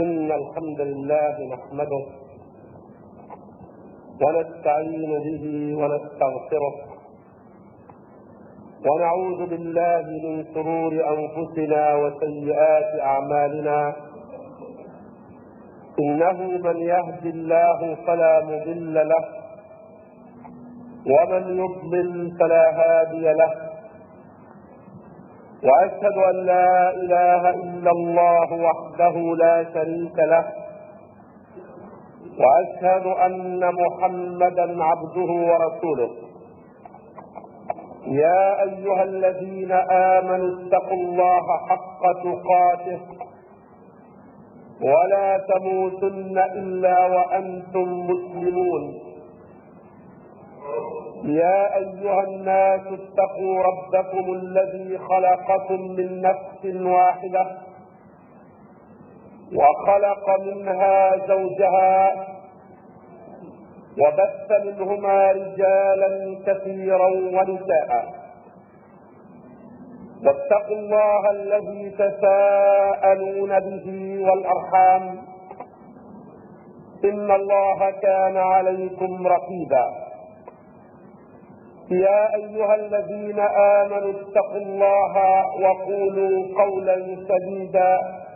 إن الحمد لله نحمده ونستعين به ونستغفره ونعوذ بالله من شرور أنفسنا وسيئات أعمالنا. إنه من يهد الله فلا مضل له ومن يضلل فلا هادي له، وأشهد أن لا إله إلا الله وحده لا شريك له، وأشهد أن محمدا عبده ورسوله. يا أيها الذين آمنوا اتقوا الله حق تقاته ولا تموتن إلا وأنتم مسلمون. يا أيها الناس اتقوا ربكم الذي خلقكم من نفس واحدة وخلق منها زوجها وبث منهما رجالا كثيرا ونساء، واتقوا الله الذي تساءلون به والأرحام إن الله كان عليكم رقيبا. يا أيها الذين آمنوا اتقوا الله وقولوا قولا سديدا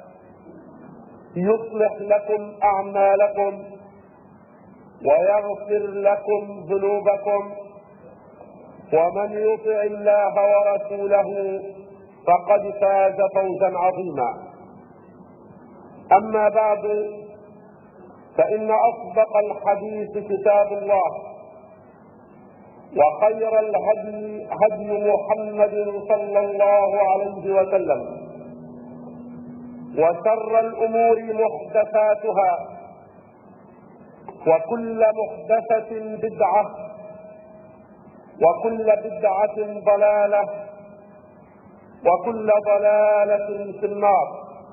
يصلح لكم أعمالكم ويغفر لكم ذنوبكم، ومن يطع الله ورسوله فقد فاز فوزا عظيما. أما بعد، فإن أصدق الحديث كتاب الله، وخير الهدي هدي محمد صلى الله عليه وسلم، وشر الأمور محدثاتها، وكل محدثة بدعة، وكل بدعة ضلالة، وكل ضلالة في النار.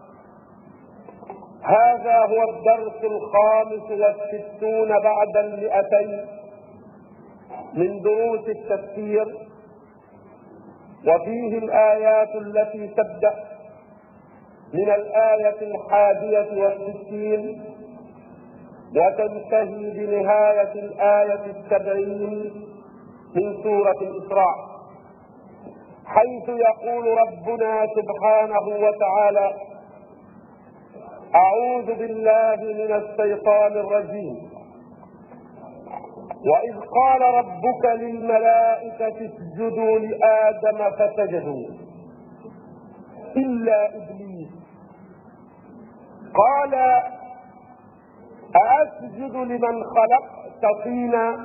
هذا هو الدرس 65 بعد 200 من دروس التفسير، وفيه الآيات التي تبدأ من الآية 61 وتنتهي بنهاية الآية 70 من سورة الإسراء، حيث يقول ربنا سبحانه وتعالى: أعوذ بالله من الشيطان الرجيم. وإذ قال ربك للملائكة اسجدوا لآدم فسجدوا إلا إبليس قال أأسجد لمن خلقت طينا.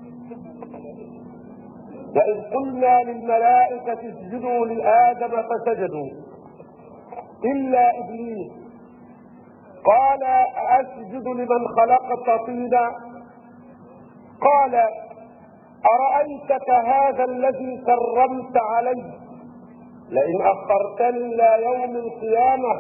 وإذ قلنا للملائكة اسجدوا لآدم فسجدوا إلا إبليس قال أأسجد لمن خلقت طينا. قال أرأيتك هذا الذي كرمت عليه لئن أخرتني إلى يوم القيامة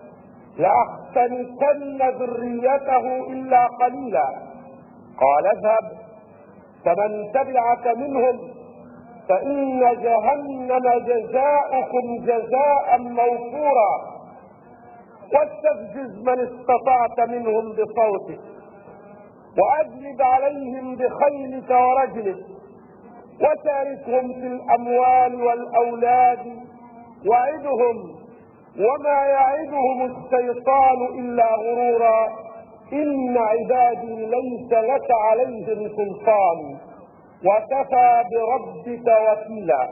لأحتنكن ذريته إلا قليلا. قال اذهب فمن تبعك منهم فإن جهنم جزاؤكم جزاء موفورا واستفزز من استطعت منهم بصوتك وأجلب عليهم بخيلك ورجلك وشاركهم في الأموال والأولاد وعدهم وما يعدهم الشيطان إلا غرورا إن عبادي ليس لك عليهم سلطان وكفى بربك وكيلا.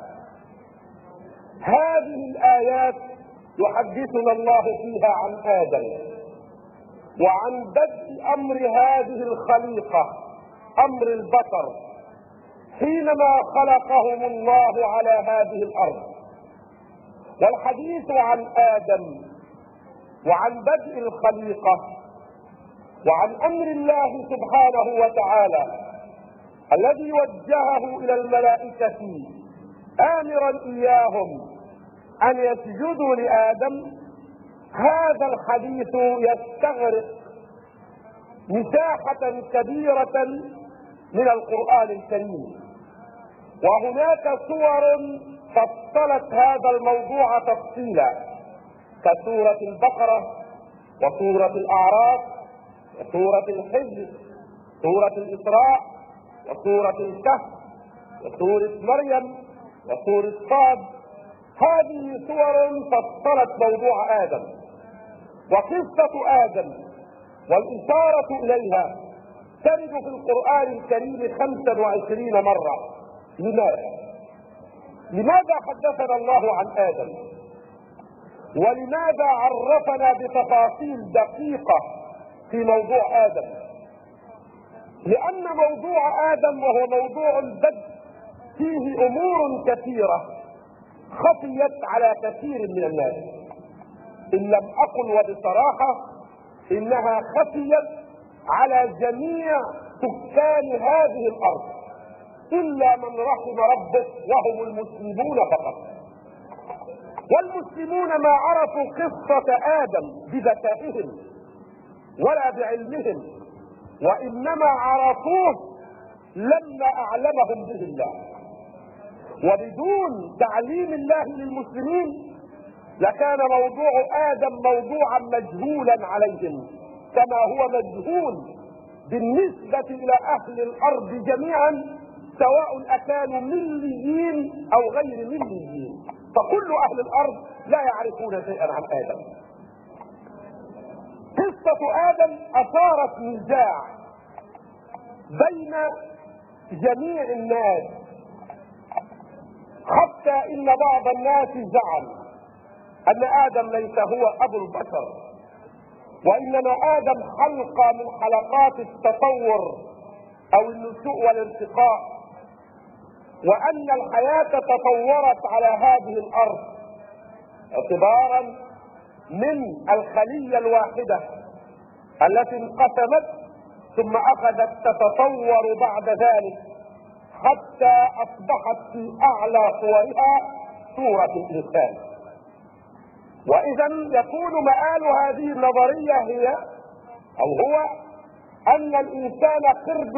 هذه الآيات يحدثنا الله فيها عن آدم وعن بدء أمر هذه الخليقة، أمر البشر، حينما خلقهم الله على هذه الأرض. والحديث عن آدم وعن بدء الخليقة وعن أمر الله سبحانه وتعالى الذي وجهه إلى الملائكة آمرا إياهم أن يسجدوا لآدم. هذا الحديث يستغرق مساحة كبيرة من القرآن الكريم، وهناك صور فصلت هذا الموضوع تفصيلا كسورة البقرة وسورة الأعراف وسورة الحجر، سورة الإسراء وسورة الكهف وسورة مريم وسورة صاد. هذه سور فسرت موضوع آدم وقصة آدم والإشارة إليها ترد في القرآن الكريم 25 مرة. لماذا حدثنا الله عن آدم؟ ولماذا عرفنا بتفاصيل دقيقة في موضوع آدم؟ لأن موضوع آدم وهو موضوع البدء فيه أمور كثيرة خفيت على كثير من الناس، إن لم أقل وبصراحة إنها خفيت على جميع سكان هذه الأرض إلا من رحم ربك وهم المسلمون فقط. والمسلمون ما عرفوا قصة آدم بذكائهم ولا بعلمهم، وإنما عرفوه لما أعلمهم به الله. وبدون تعليم الله للمسلمين لكان موضوع آدم موضوعا مجهولا عليهم، كما هو مجهول بالنسبة إلى أهل الأرض جميعا، سواء أكانوا مليين أو غير مليين، فكل أهل الأرض لا يعرفون شيئا عن آدم. قصة آدم أثارت نزاع بين جميع الناس، حتى إن بعض الناس زعم أن آدم ليس هو أبو البشر، وإنما آدم حلقة من حلقات التطور أو النشوء والارتقاء، وأن الحياة تطورت على هذه الأرض اعتبارا من الخلية الواحدة التي انقسمت ثم أخذت تتطور بعد ذلك حتى أصبحت في أعلى صورها صورة الإنسان. وإذا يكون مآل هذه النظرية هي أو هو أن الإنسان قرد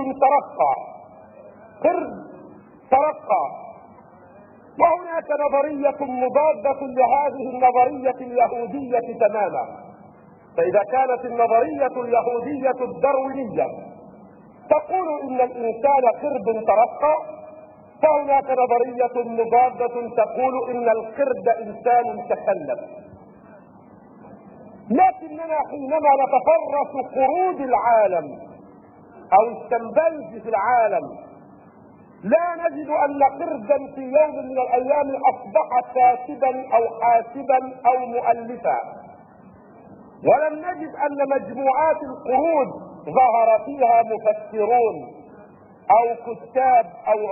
ترقى. وهناك نظرية مضادة لهذه النظرية اليهودية تماما. فإذا كانت النظرية اليهودية الداروينية تقول إن الإنسان قرد ترقى، فهناك نظرية مضادة تقول إن القرد إنسان تكلم. لكننا حينما نتفرس قرود العالم أو الشمبانزي في العالم لا نجد أن قردا في يوم من الأيام أصبح كاتبا أو حاسبا أو مؤلفا، ولم نجد أن مجموعات القرود ظهر فيها مفسرون أو كتاب أو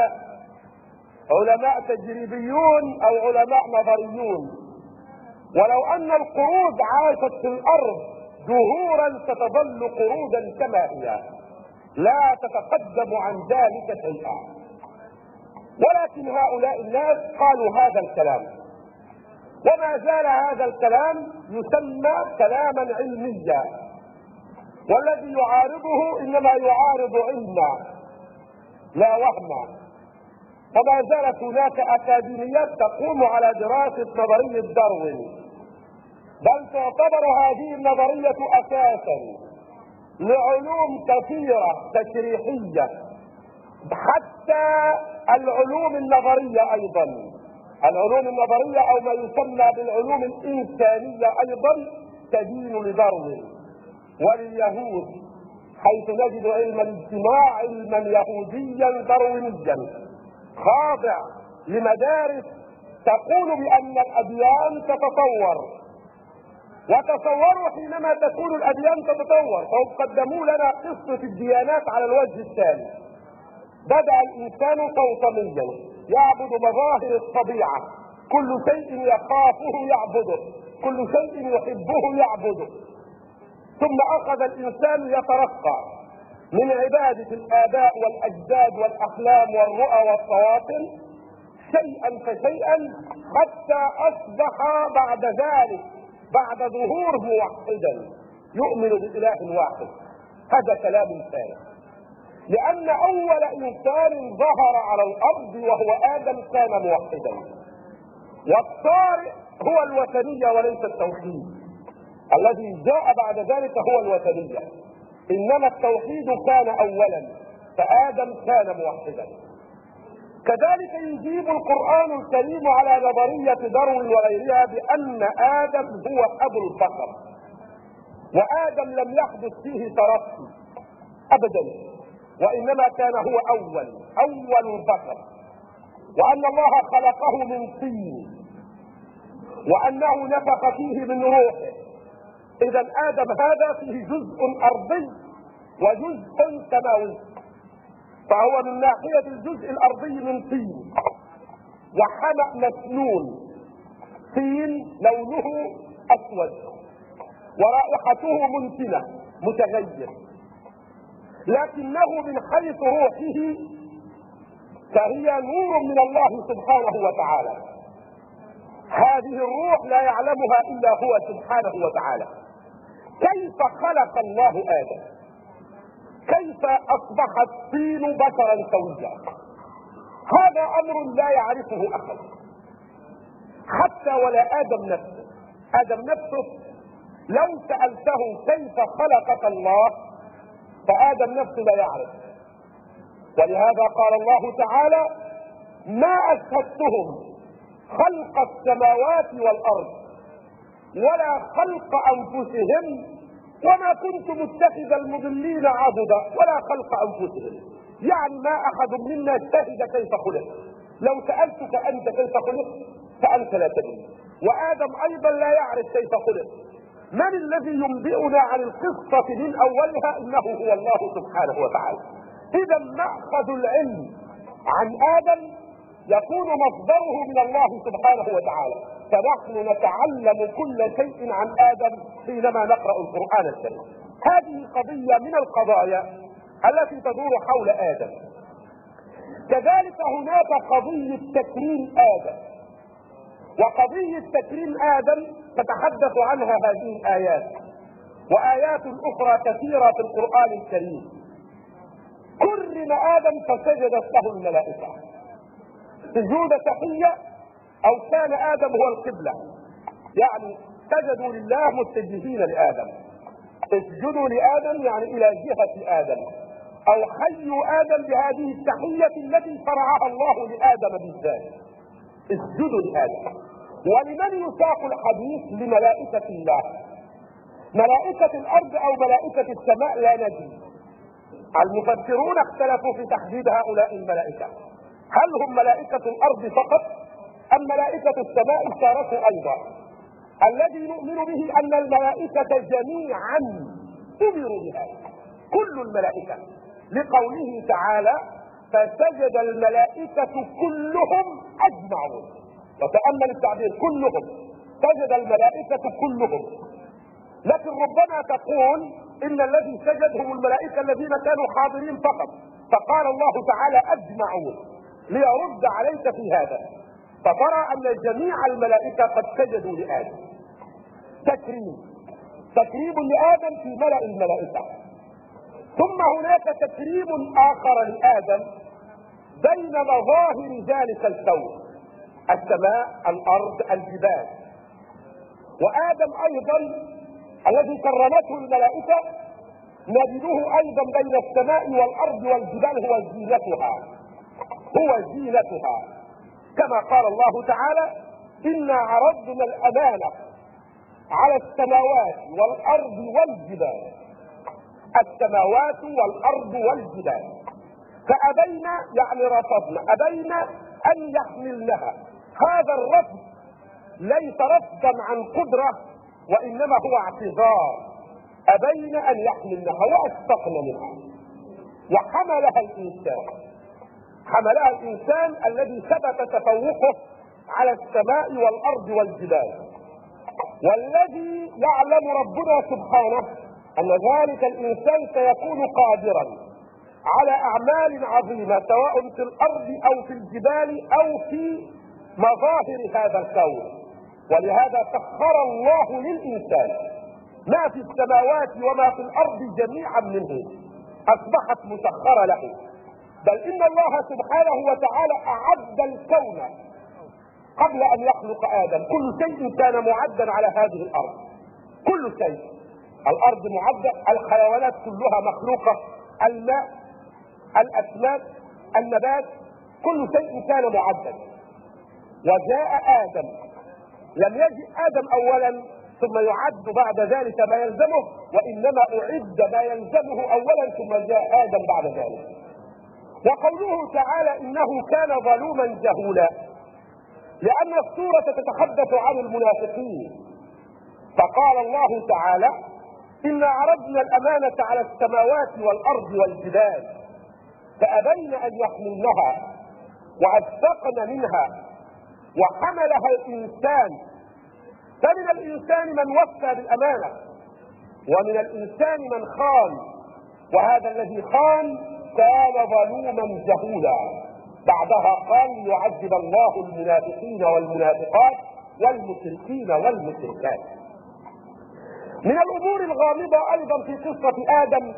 علماء تجريبيون أو علماء نظريون. ولو أن القرود عاشت في الأرض دهورا ستظل قرودا كما هي، لا تتقدم عن ذلك شيئا. ولكن هؤلاء الناس قالوا هذا الكلام، وما زال هذا الكلام يسمى كلاما علميا، والذي يعارضه إنما يعارض علما لا وهما. وما زالت هناك أكاديميات تقوم على دراسة نظرية داروين، بل تعتبر هذه النظرية أساسا لعلوم كثيرة تشريحية، حتى العلوم النظرية أيضا، العلوم النظرية أو ما يسمى بالعلوم الإنسانية أيضا تدين لداروين ولليهود، حيث نجد علم الاجتماع علما يهوديا داروينيا خاضع لمدارس تقول بأن الأديان تتطور. وتصوروا حينما تكون الأديان تتطور، فهم قدموا لنا قصة الديانات على الوجه الثاني. بدأ الإنسان طوطميا يعبد مظاهر الطبيعة، كل شيء يخافه يعبده، كل شيء يحبه يعبده. ثم أخذ الإنسان يترقى من عبادة الآباء والأجداد والأحلام والرؤى والخواطر شيئا فشيئا، حتى أصبح بعد ذلك بعد ظهور موحدا يؤمن بإله واحد. هذا كلام ثاني، لأن أول إنسان ظهر على الأرض وهو آدم كان موحدا، والطارئ هو الوثنية وليس التوحيد. الذي جاء بعد ذلك هو الوثنية، انما التوحيد كان اولا، فآدم كان موحدا. كذلك يجيب القرآن الكريم على نظرية داروين وغيرها بأن آدم هو أبو البشر، وآدم لم يحدث فيه ترقي أبدا، وإنما كان هو أول البشر، وأن الله خلقه من طين، وأنه نفخ فيه من روحه. إذا آدم هذا فيه جزء أرضي وجزء سماوي، فهو من ناحية الجزء الأرضي من طين، وحمأ مسنون، طين لونه أسود ورائحته منتنة متغير، لكنه من حيث روحه فهي نور من الله سبحانه وتعالى. هذه الروح لا يعلمها إلا هو سبحانه وتعالى. كيف خلق الله آدم؟ كيف أصبح الطين بشرا سويا؟ هذا أمر لا يعرفه أحد، حتى ولا آدم نفسه. آدم نفسه لو سألته كيف خلقك الله فآدم نفسه لا يعرف. ولهذا قال الله تعالى: ما أشهدتهم خلق السماوات والأرض ولا خلق أنفسهم وما كنت متخذ المضلين عضدا ولا خلق أنفسهم. يعني ما أحد منا شهد كيف خلق. لو سألتك أنت كيف خلق فأنت لا تدري، وآدم أيضا لا يعرف كيف خلق. من الذي ينبئنا عن القصة من أولها؟ إنه هو الله سبحانه وتعالى. إذا مأخذ العلم عن آدم يكون مصدره من الله سبحانه وتعالى، فنحن نتعلم كل شيء عن آدم حينما نقرأ القرآن الكريم. هذه قضية من القضايا التي تدور حول آدم. كذلك هناك قضية تكريم آدم، وقضية تكريم آدم تتحدث عنها هذه الآيات وآيات أخرى كثيرة في القرآن الكريم. كرم آدم فسجدت له الملائكة سجود تحية، أو كان آدم هو القبلة، يعني سجدوا لله متجهين لآدم. اسجدوا لآدم يعني إلى جهة آدم، أو حيوا آدم بهذه التحية التي شرعها الله لآدم بالذات. اسجدوا لآدم. ولمن يساق الحديث؟ لملائكة الله. ملائكة الأرض أو ملائكة السماء لا ندري. المفسرون اختلفوا في تحديد هؤلاء الملائكة، هل هم ملائكة الأرض فقط أم ملائكة السماء شاركوا أيضا؟ الذي نؤمن به أن الملائكة جميعا أمروا بهذا، كل الملائكة، لقوله تعالى: فسجد الملائكة كلهم أجمعون. وتأمل التعبير كلهم، سجد الملائكة كلهم. لكن ربما تقول إن الذي سجد هم الملائكة الذين كانوا حاضرين فقط، فقال الله تعالى أجمعون ليرد عليك في هذا، فترى أن جميع الملائكة قد سجدوا لآدم. تكريم لآدم في ملأ الملائكة. ثم هناك تكريم آخر لآدم بين مظاهر ذلك الكون: السماء، الأرض، الجبال. وآدم أيضا الذي كرمته الملائكة نجده أيضا بين السماء والأرض والجبال هو زينتها، كما قال الله تعالى: إنا عرضنا الأمانة على السماوات والأرض والجبال. السماوات والأرض والجبال، فأبينا يعني رفضنا، أبينا أن يحملنها. هذا الرفض ليس رفضا عن قدرة، وإنما هو اعتذار. أبينا أن يحملنها وأشفقن منها، وحملها الإنسان الذي ثبت تفوقه على السماء والأرض والجبال. والذي يعلم ربنا سبحانه أن ذلك الإنسان سيكون قادرا على أعمال عظيمة، سواء في الأرض أو في الجبال أو في مظاهر هذا الكون. ولهذا سخر الله للإنسان ما في السماوات وما في الأرض جميعا منه، أصبحت مسخرة له. بل إن الله سبحانه وتعالى أعد الكون قبل أن يخلق آدم، كل شيء كان معدا على هذه الأرض. كل شيء، الارض معدة، الحيوانات كلها مخلوقة، الماء، الاسماك، النبات، كل شيء كان معدا. وجاء ادم، لم يجئ ادم اولا ثم يعد بعد ذلك ما يلزمه، وانما اعد ما يلزمه اولا ثم جاء ادم بعد ذلك. وقوله تعالى انه كان ظلوما جهولا، لان السورة تتحدث عن المنافقين، فقال الله تعالى إنا عرضنا الأمانة على السماوات والأرض والجبال فأبين أن يحملنها وأشفقن منها وحملها الإنسان، فمن الإنسان من وفى بالأمانة ومن الإنسان من خان، وهذا الذي خان كان ظلوما جهولا. بعدها قال ليعذب الله المنافقين والمنافقات والمشركين والمشركات. من الامور الغامضة ايضا في قصة ادم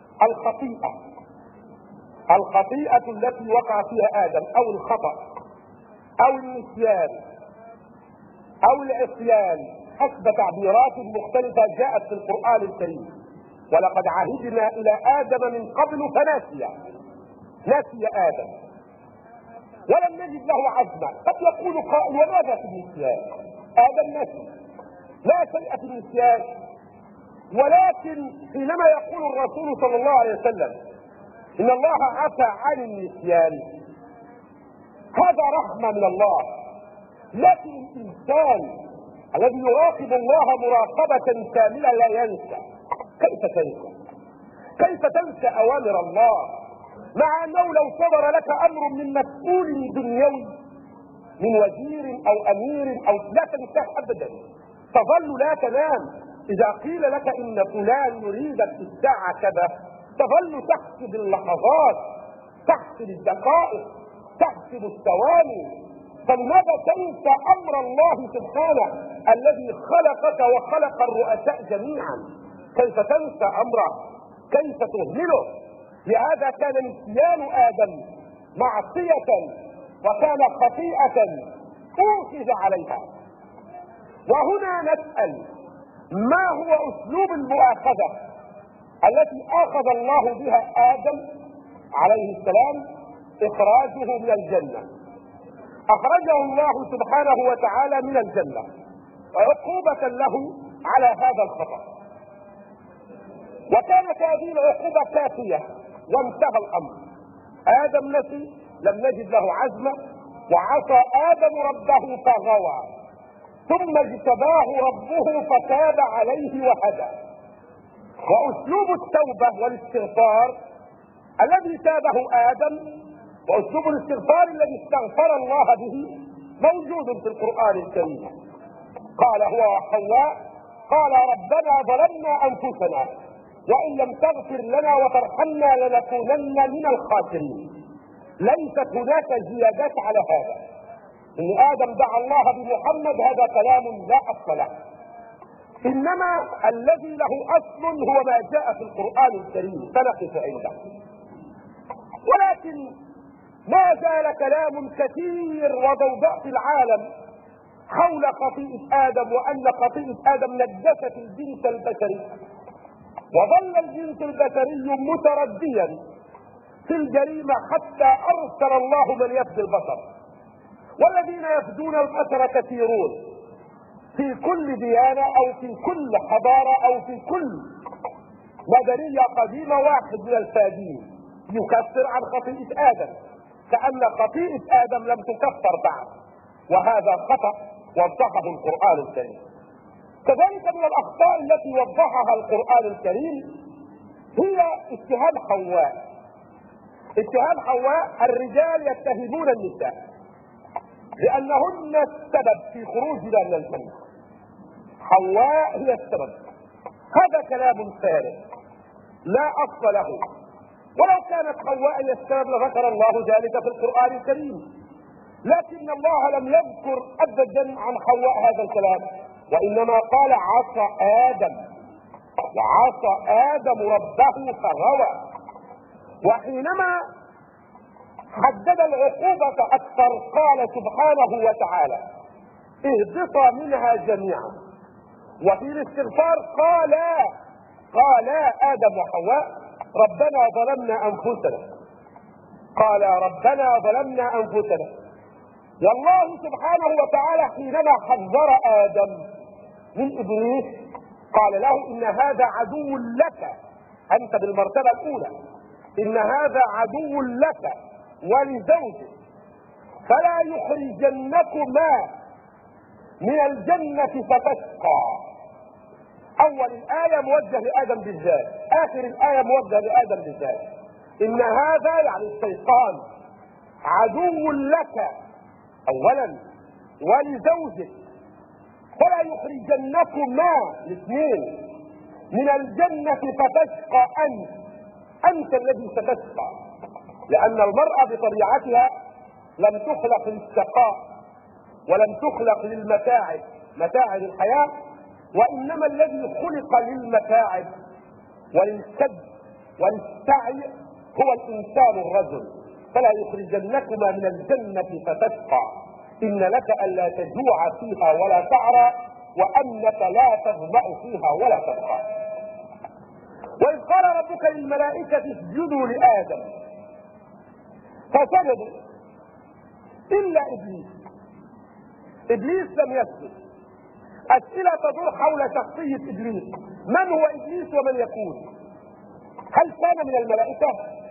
الخطيئة التي وقع فيها ادم، او الخطأ او النسيان او العصيان حسب تعبيرات مختلفة جاءت في القرآن الكريم. ولقد عهدنا الى ادم من قبل نسي ادم ولم نجد له عزما. قد يقول قائل وماذا في النسيان؟ ادم نسي، لا شيء في النسيان، ولكن حينما يقول الرسول صلى الله عليه وسلم ان الله عفى عن النسيان هذا رحمة من الله. لكن الانسان الذي يراقب الله مراقبة كاملة لا ينسى. كيف تنسى اوامر الله، مع انه لو صدر لك امر من مسؤول دنيوي من وزير او امير او لا تنساه ابدا، تظل لا تنام. اذا قيل لك ان فلان يريدك في الساعة كذا تظل تحسب اللحظات، تحسب الدقائق، تحسب الثواني. فلماذا تنسى امر الله سبحانه الذي خلقك وخلق الرؤساء جميعا؟ كيف تنسى امره؟ كيف تهمله؟ لهذا كان نسيان ادم معصية وكان خطيئة اوخذ عليها. وهنا نسأل ما هو اسلوب المؤاخذة التي اخذ الله بها ادم عليه السلام؟ اخراجه من الجنة. اخرجه الله سبحانه وتعالى من الجنة عقوبة له على هذا الخطأ، وكانت هذه العقوبة كافية وانتهى الامر. ادم نسي، لم نجد له عزمة، وعصى ادم ربه فغوى، ثم اجتباه ربه فتاب عليه وهدى. واسلوب التوبة والاستغفار الذي تابه ادم واسلوب الاستغفار الذي استغفر الله به موجود في القرآن الكريم. قال هو وحواء قال ربنا ظلمنا انفسنا وان لم تغفر لنا وترحمنا لنكونن من الخاسرين. ليست هناك زيادات على هذا. ان ادم دعا الله بمحمد هذا كلام لا اصل له، انما الذي له اصل هو ما جاء في القرآن الكريم فنقف عنده. ولكن ما زال كلام كثير وضوضاء في العالم حول خطيئة ادم، وان خطيئة ادم نجست الجنس البشري، وظل الجنس البشري مترديا في الجريمة حتى ارسل الله من يفدي البشر. والذين يفدون البشر كثيرون في كل ديانة او في كل حضارة او في كل مدنية قديمة واحد من الفادين يكفر عن خطيئة ادم، كأن خطيئة ادم لم تكفر بعد، وهذا خطأ وضحه القرآن الكريم. كذلك من الاخطاء التي وضحها القرآن الكريم هي اتهام حواء. اتهام حواء، الرجال يتهمون النساء لانهن السبب في خروجنا من الجنة. حواء هي السبب. هذا كلام فارغ لا اصل له. ولو كانت حواء هي السبب لذكر الله ذلك في القرآن الكريم، لكن الله لم يذكر ابدا عن حواء هذا الكلام، وانما قال عصى ادم ربه فغوى. وحينما حدد العقوبة اكثر قال سبحانه وتعالى اهبطا منها جميعا وفي الاستغفار قال آدم وحواء ربنا ظلمنا أنفسنا، قال ربنا ظلمنا أنفسنا. والله سبحانه وتعالى حينما حذر آدم من إبليس قال له إن هذا عدو لك، أنت بالمرتبة الأولى، إن هذا عدو لك ولزوجك فلا يخرجنكما من الجنة فتشقى. أول الآية موجه لآدم بالذات، آخر الآية موجه لآدم بالذات. إن هذا يعني الشيطان عدو لك أولا ولزوجك فلا يخرجنكما الاثنين من الجنة فتشقى أنت الذي ستشقى، لأن المرأة بطبيعتها لم تخلق للشقاء ولم تخلق للمتاعب، متاعب الحياة، وإنما الذي خلق للمتاعب وللكد وللسعي هو الإنسان الرجل. فلا يخرجنكما من الجنة فتشقى إن لك ألا تجوع فيها ولا تعرى وأنك لا تظمأ فيها ولا تبقى. وإذ قال ربك للملائكة اسجدوا لآدم فسجدوا إلا إبليس لم يسجد. أسئلة تدور حول شخصية إبليس، من هو إبليس ومن يكون؟ هل كان من الملائكة؟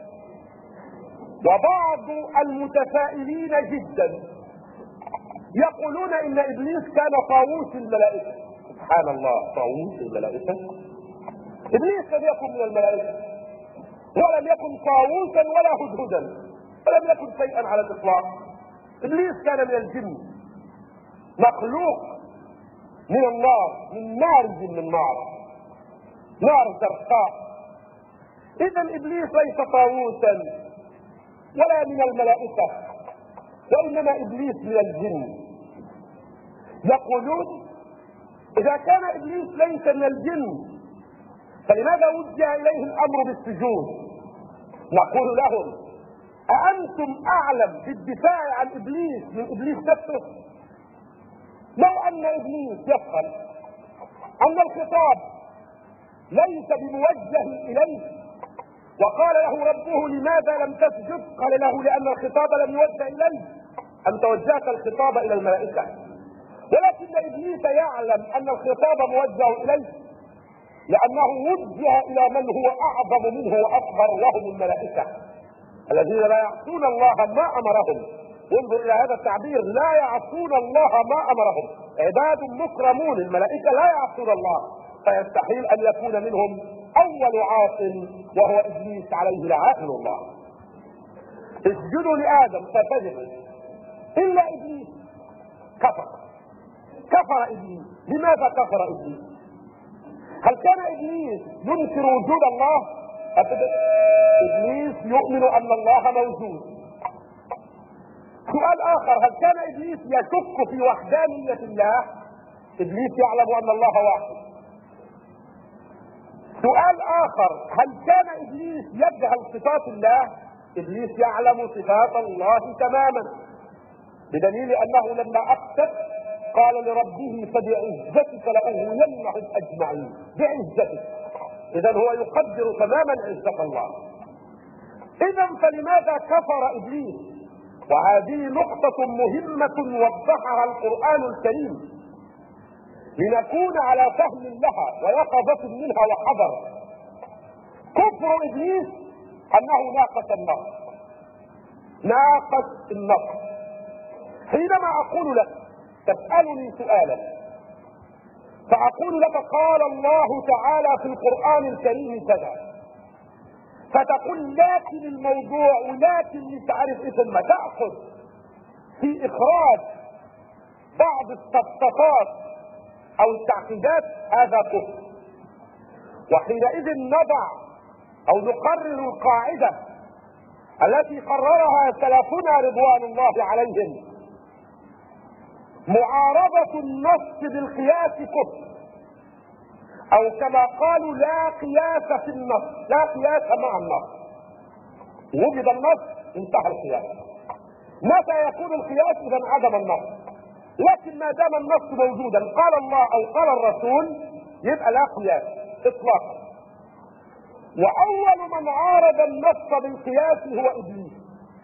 وبعض المتفائلين جدا يقولون إن إبليس كان طاووس الملائكة. سبحان الله، طاووس الملائكة؟ إبليس لم يكن من الملائكة ولم يكن طاووسا ولا هدهدا ولم يكن شيئا على الإطلاق. إبليس كان من الجن، مخلوق من النار، من مارج من نار، نار زرقاء. إذا إبليس ليس طاووسا ولا من الملائكة، وإنما إبليس من الجن. يقولون إذا كان إبليس ليس من الجن فلماذا وجه إليه الأمر بالسجود؟ نقول لهم أأنتم أعلم بالدفاع عن إبليس من إبليس نفسه؟ لو أن إبليس يفهم أن الخطاب ليس بموجه إليه وقال له ربه لماذا لم تسجد؟ قال له لأن الخطاب لم يوجه إليه، أنت وجهت الخطاب إلى الملائكة. ولكن إبليس يعلم أن الخطاب موجه إليه لأنه وجه إلى من هو أعظم منه وأكبر وهم الملائكة الذين لا يعصون الله ما أمرهم. انظر إلى هذا التعبير، لا يعصون الله ما أمرهم، عباد مكرمون. الملائكة لا يعصون الله، فيستحيل أن يكون منهم أول عاص وهو إبليس عليه لعائن الله. اسجدوا لآدم فسجدوا إلا إبليس كفر إبليس. لماذا كفر إبليس؟ هل كان إبليس ينكر وجود الله؟ أبدا، إبليس يؤمن أن الله موجود. سؤال آخر، هل كان إبليس يشك في وحدانية الله؟ إبليس يعلم أن الله واحد. سؤال آخر، هل كان إبليس يجهل صفات الله؟ إبليس يعلم صفات الله تماما، بدليل أنه لما أقسم قال لربه فبعزتك لأغوينهم أجمعين، بعزتك. إذا هو يقدر تماما عزة الله. إذا فلماذا كفر إبليس؟ وهذه نقطة مهمة وضحها القرآن الكريم لنكون على فهم لها ويقظة منها وحذر. كفر إبليس أنه ناقص النص. حينما أقول لك تسألني سؤالا فأقول لك قال الله تعالى في القرآن الكريم كذا، فتقول لكن الموضوع ولكن لتعرف ثم تأخذ في إخراج بعض السقطات أو التعقيدات، هذا كفر. وحينئذ نضع أو نقرر القاعدة التي قررها سلفنا رضوان الله عليهم: معارضة النص بالقياس كفر، أو كما قالوا لا قياس في النص، لا قياس مع النص. وجد النص انتهى القياس. متى يكون القياس؟ إذا عدم النص. لكن ما دام النص موجودا قال الله او قال الرسول يبقى لا قياس اطلاقا. واول من عارض النص بالقياس هو ابليس.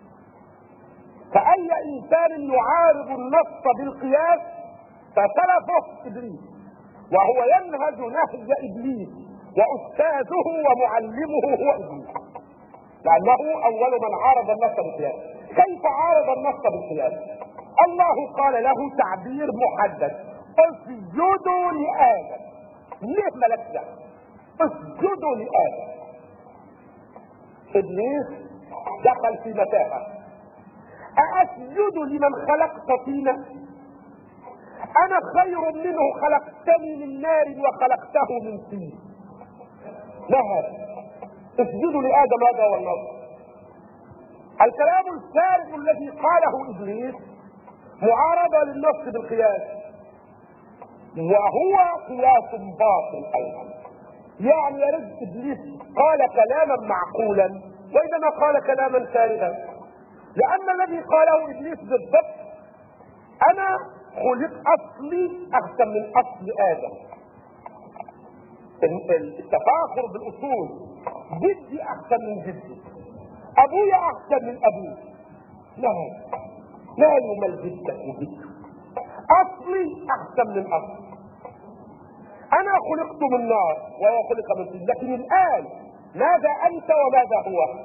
فاي انسان يعارض النص بالقياس فسلفه ابليس، وهو ينهج نهج ابليس، واستاذه ومعلمه هو ابليس، لانه اول من عارض النص بالقياس. كيف عارض النص بالقياس؟ الله قال له تعبير محدد: اسجدوا لآدم. ليه ملك ده؟ اسجدوا لآدم. ابليس دخل في متاهه: أأسجد لمن خلقت طينا؟ أنا خير منه، خلقتني من نار وخلقته من طين. ما هذا؟ اسجدوا لآدم، هذا هو النص. الكلام الفارغ الذي قاله إبليس معارضة للنص بالقياس، وهو قياس باطل أيضا. يعني يرد إبليس قال كلاما معقولا وإنما قال كلاما فارغا، لأن الذي قاله إبليس بالضبط: أنا خلق أصلي أحسن من أصل آدم. التفاخر بالأصول: جدي أحسن من جدي، أبويا أحسن من أبوي. لا يمل جدك وجدك، أصلي أحسن من أصلي. أنا خلقت من نار وهو خلق من طين، لكن الآن ماذا أنت وماذا هو؟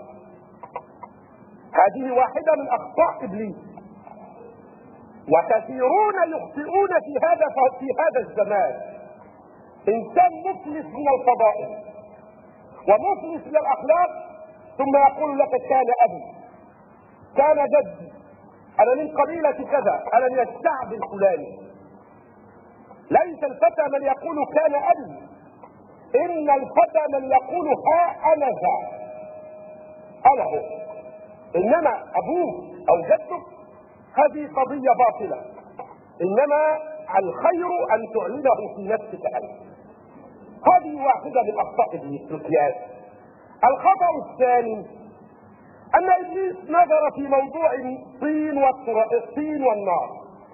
هذه واحدة من أخطاء إبليس، وكثيرون يخطئون في هذا الزمان. إنسان مفلس من الفضائل ومفلس من الأخلاق، ثم يقول لك: كان أبي، كان جدي، أنا من قبيلة كذا، أنا من الشعب الفلاني. ليس الفتى من يقول كان أبي، إن الفتى من يقول ها أنا ذا، أنا هو. إنما أبوه أو جدك هذه قضية باطلة، إنما الخير أن تعلنه في نفسك أنت. هذه واحدة من أخطاء إبليس في القياس. الخطأ الثاني أن إبليس نظر في موضوع الطين والنار،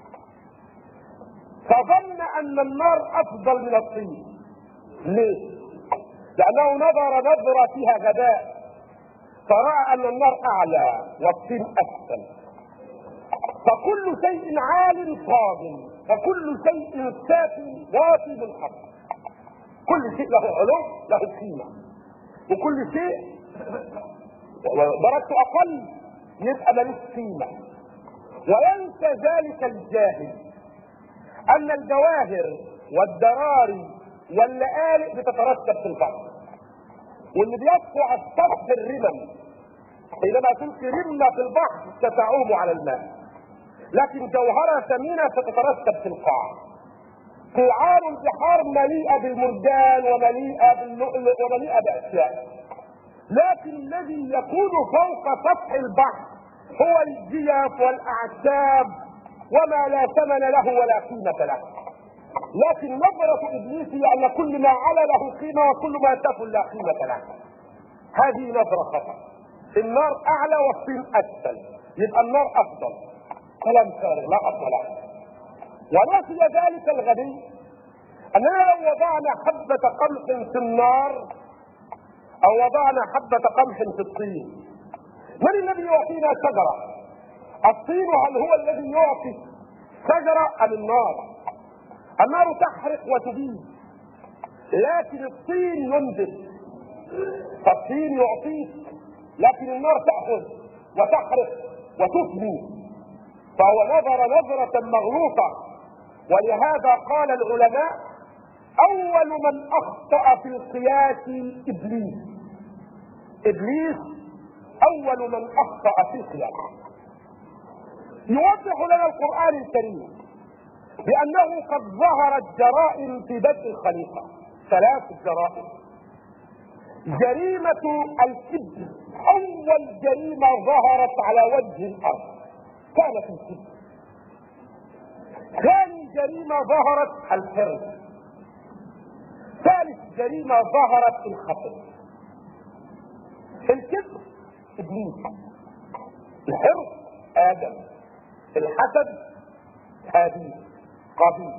فظن أن النار أفضل من الطين. ليه؟ لأنه نظرة فيها غباء، فرأى أن النار أعلى والطين أسفل. فكل شيء عال فاضل، وكل شيء سافل واطي بالحق. كل شيء له علو، له قيمة، وكل شيء درجته أقل يبقى ملوش قيمة. وينسى ذلك الجاهل أن الجواهر والدراري واللآلئ بتترتب في البحر، واللي بيطفو على السطح الرمم، حينما تلقي رمة في البحر ستعوم على الماء، لكن جوهرة ثمينة ستترتب في القاع. قيعان البحار مليئة بالمرجان ومليئة باللؤلؤ ومليئة بأشياء، لكن الذي يكون فوق سطح البحر هو الجيف والأعشاب وما لا ثمن له ولا قيمة له. لكن نظرة إبليس هي أن كل ما علا له قيمة وكل ما تفل لا قيمة له. هذه نظرة خطأ. النار أعلى والطين أسفل، يبقى النار أفضل. كلام فارغ لا أصل له. ونسي ذلك الغبي أننا لو وضعنا حبة قمح في النار أو وضعنا حبة قمح في الطين، من الذي يعطينا شجرة؟ الطين هل هو الذي يعطي شجرة أم النار؟ النار تحرق وتبيد، لكن الطين ينبت. فالطين يعطيك، لكن النار تأخذ وتحرق وتفني. فهو نظر نظرة مغلوطة. ولهذا قال العلماء: أول من أخطأ في القياس إبليس. إبليس أول من أخطأ في القياس. يوضح لنا القرآن الكريم بأنه قد ظهرت جرائم في بدء الخليقة، 3 جرائم. جريمة الكبر، أول جريمة ظهرت على وجه الأرض كانت الكبر. ثاني جريمة ظهرت الحرص. ثالث جريمة ظهرت الخطر. الكبر إبليس، الحرص آدم، الحسد هابيل قابيل.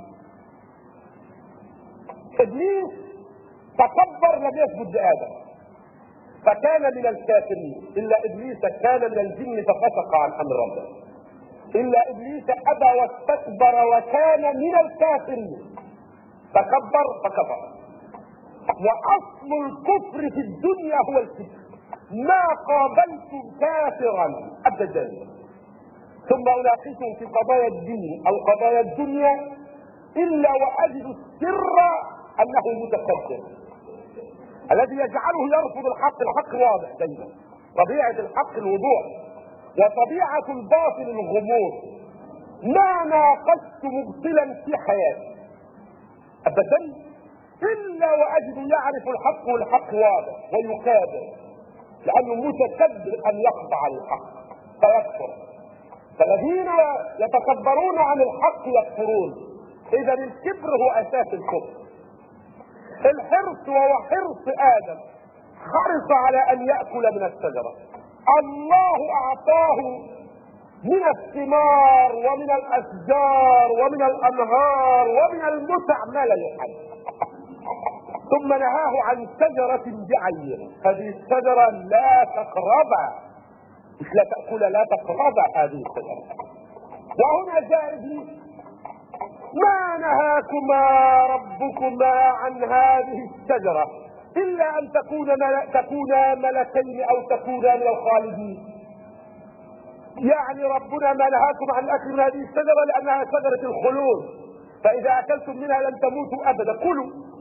ابليس تكبر لم يسجد لادم فكان من الكافرين، الا ابليس كان من الجن ففسق عن امر ربه. الا ابليس ابى واستكبر وكان من الكافرين، تكبر فكفر. واصل الكفر في الدنيا هو الكفر، ما قابلت كافرا ابدا ثم اناقشه في قضايا الدين او قضايا الدنيا الا واجد السر انه متكبر الذي يجعله يرفض الحق. الحق واضح دايما، طبيعه الحق الوضوح وطبيعه الباطل الغموض. ما ناقشت مبطلا في حياتي ابدا الا واجد يعرف الحق والحق واضح ويكابر، لانه متكبر ان يخضع للحق فيكفر. فالذين يتكبرون عن الحق يكفرون. اذا الكبر هو اساس الكفر. الحرص وهو حرص ادم، حرص على ان ياكل من الشجره. الله اعطاه من الثمار ومن الاشجار ومن الانهار ومن المتع ما لا يحد، ثم نهاه عن شجرة بعين. هذه الشجرة لا تقربها، مش لا تأكل، لا تقربها هذه الشجرة. وهنا جاء ابليس: ما نهاكما ربكما عن هذه الشجرة إلا أن تكونا ملكين أو تكونا من الخالدين. يعني ربنا ما نهاكم عن الأكل من هذه الشجرة لأنها شجرة الخلود، فإذا أكلتم منها لن تموتوا أبدا، كلوا.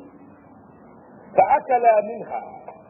فأكلا منها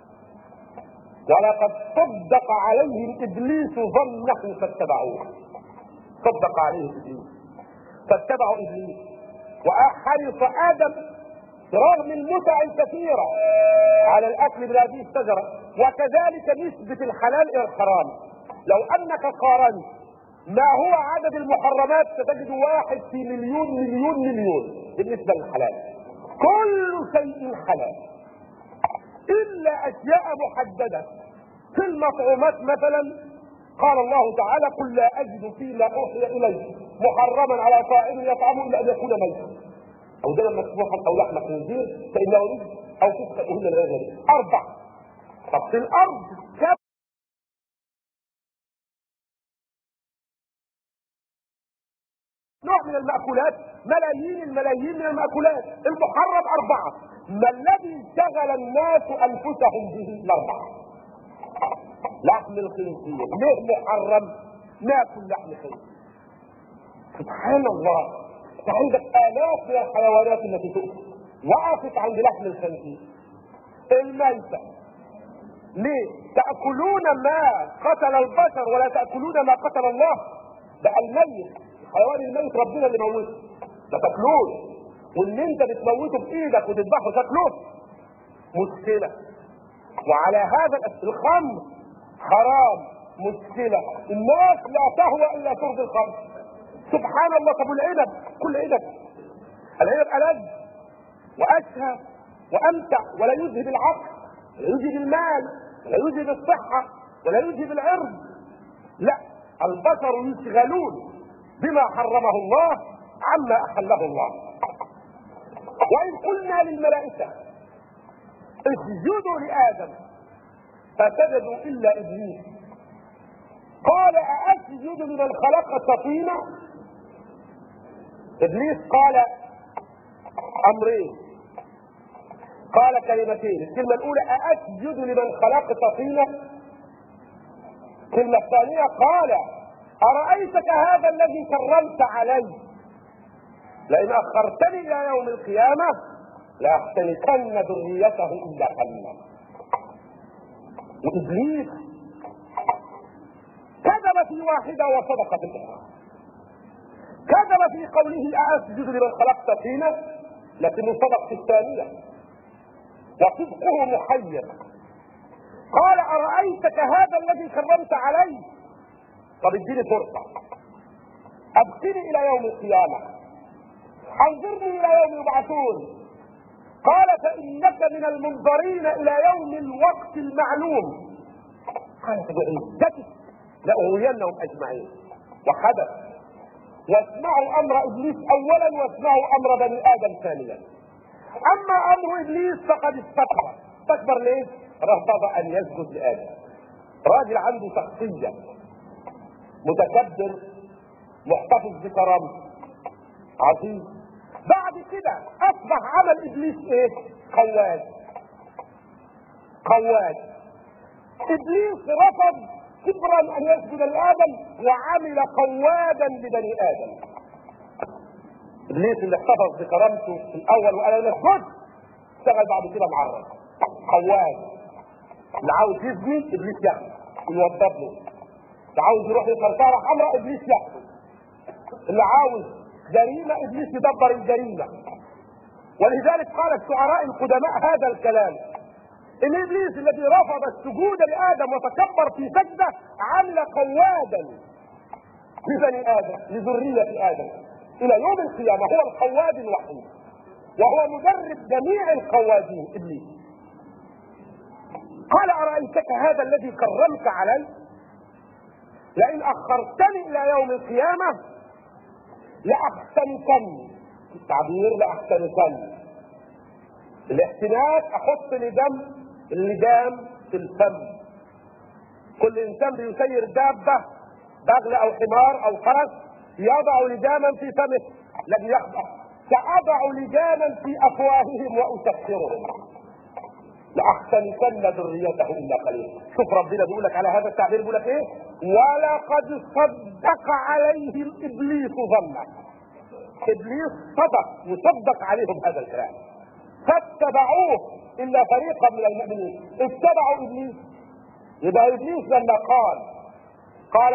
ولقد صدق عليهم إبليس ظنه فاتبعوه. صدق عليه إبليس فاتبعوا إبليس. وحرص آدم رغم المتع الكثيرة على الأكل من هذه الشجرة، وكذلك نسبة الحلال إلى الحرام. لو أنك قارنت ما هو عدد المحرمات ستجد 1 في مليون مليون مليون بالنسبة للحلال. كل شيء حلال إلا أشياء محددة. في المطعومات مثلا قال الله تعالى: قل لا أجد فيما أوحي إلي محرما على طاعم يطعمه إلا أن يكون ميتا أو دما مسفوحا أو لحم خنزير فإنه رجس أو فسق أهل الغير. 4. طب في الأرض كم نوع من المأكولات؟ ملايين الملايين من المأكولات. المحرم 4. ما الذي شغل الناس أنفسهم به؟ 4. لحم الخنزير. ليه محرم؟ ناكل لحم خنزير. سبحان الله، عندك آلاف من الحيوانات التي تؤكل، وقفت عند لحم الخنزير. الميتة. ليه؟ تأكلون ما قتل البشر ولا تأكلون ما قتل الله. بقى الميت، الحيوان الميت ربنا اللي موته، ده تاكلوه. واللي انت بتموته بايدك وتذبحه تاكلوه، مشكلة. وعلى هذا الخمر حرام، مشكلة. الناس لا تهوى الا شرب الخمر. سبحان الله. طب والعنب؟ كل عنب، العنب ألذ وأشهى وأمتع، ولا يذهب العقل ولا يذهب المال ولا يذهب الصحة ولا يذهب العرض. لا، البشر يشغلون بما حرمه الله عما أحله الله. وإن قلنا للملائكة اسجدوا لآدم فسجدوا إلا إبليس قال: أأسجد لمن خلقت طينا؟ إبليس قال أمرين، قال كلمتين. الكلمة الأولى: أأسجد لمن خلقت طينا. الكلمة الثانية قال: أرأيتك هذا الذي كرمت علي لئن أخرتني إلى يوم القيامة لأحترقن ذريته إلا قليلا. وإبليس كذب في واحدة وصدق في الأخرى. كذب في قوله: أأسجد لمن خلقت طينا، لكنه صدق في الثانية وصدقه محير. قال: أرأيتك هذا الذي كرمت علي؟ طب اديني فرصة، أبقني إلى يوم القيامة، أنظرني إلى يوم يبعثون. قال: فإنك من المنظرين إلى يوم الوقت المعلوم. قال: فبعزتك لأغوينهم أجمعين. وحدث. واسمعوا امر ابليس اولا واسمعوا امر بني ادم ثانيا. اما امر ابليس فقد استكبر ليه؟ رفض ان يسجد لادم. راجل عنده شخصيه، متكبر، محتفظ بكرامته، عظيم. بعد كده اصبح عمل ابليس ايه؟ قواد. ابليس رفض كبرا ان يسجد لادم وعمل قوادا لبني ادم. ابليس اللي احتفظ بكرامته في الاول وقال انا اسجد، اشتغل بعد كده معرض قواد. اللي عاوز يزني ابليس ياخده يوضب له، اللي عاوز يروح للقرطاره حمراء ابليس ياخده، اللي عاوز جريمه ابليس يدبر الجريمه. ولذلك قال الشعراء القدماء هذا الكلام، ان ابليس الذي رفض السجود لادم وتكبر في سجده عمل قوادا لبني ادم، لذريه ادم الى يوم القيامه. هو القواد الوحيد وهو مدرب جميع القوادين ابليس. قال ارايتك هذا الذي كرمت علي لئن اخرتني الى يوم القيامه لاحتنكن. التعبير لاحتنكن، الاحتناك احط اللجام في الفم. كل انسان بيسير دابه، بغل او حمار او فرس، يضع لجاما في فمه لن يخضع. ساضع لجاما في افواههم واسكرهم لاحتنكن ذريته الا قليلا. شوف ربنا بيقول لك على هذا التعبير، بيقول لك ايه؟ ولقد صدق عليهم ابليس ظنه. ابليس يصدق عليهم هذا الكلام، فاتبعوه الا فريقا من المؤمنين. اتبعوا ابليس. يبقى ابليس لما قال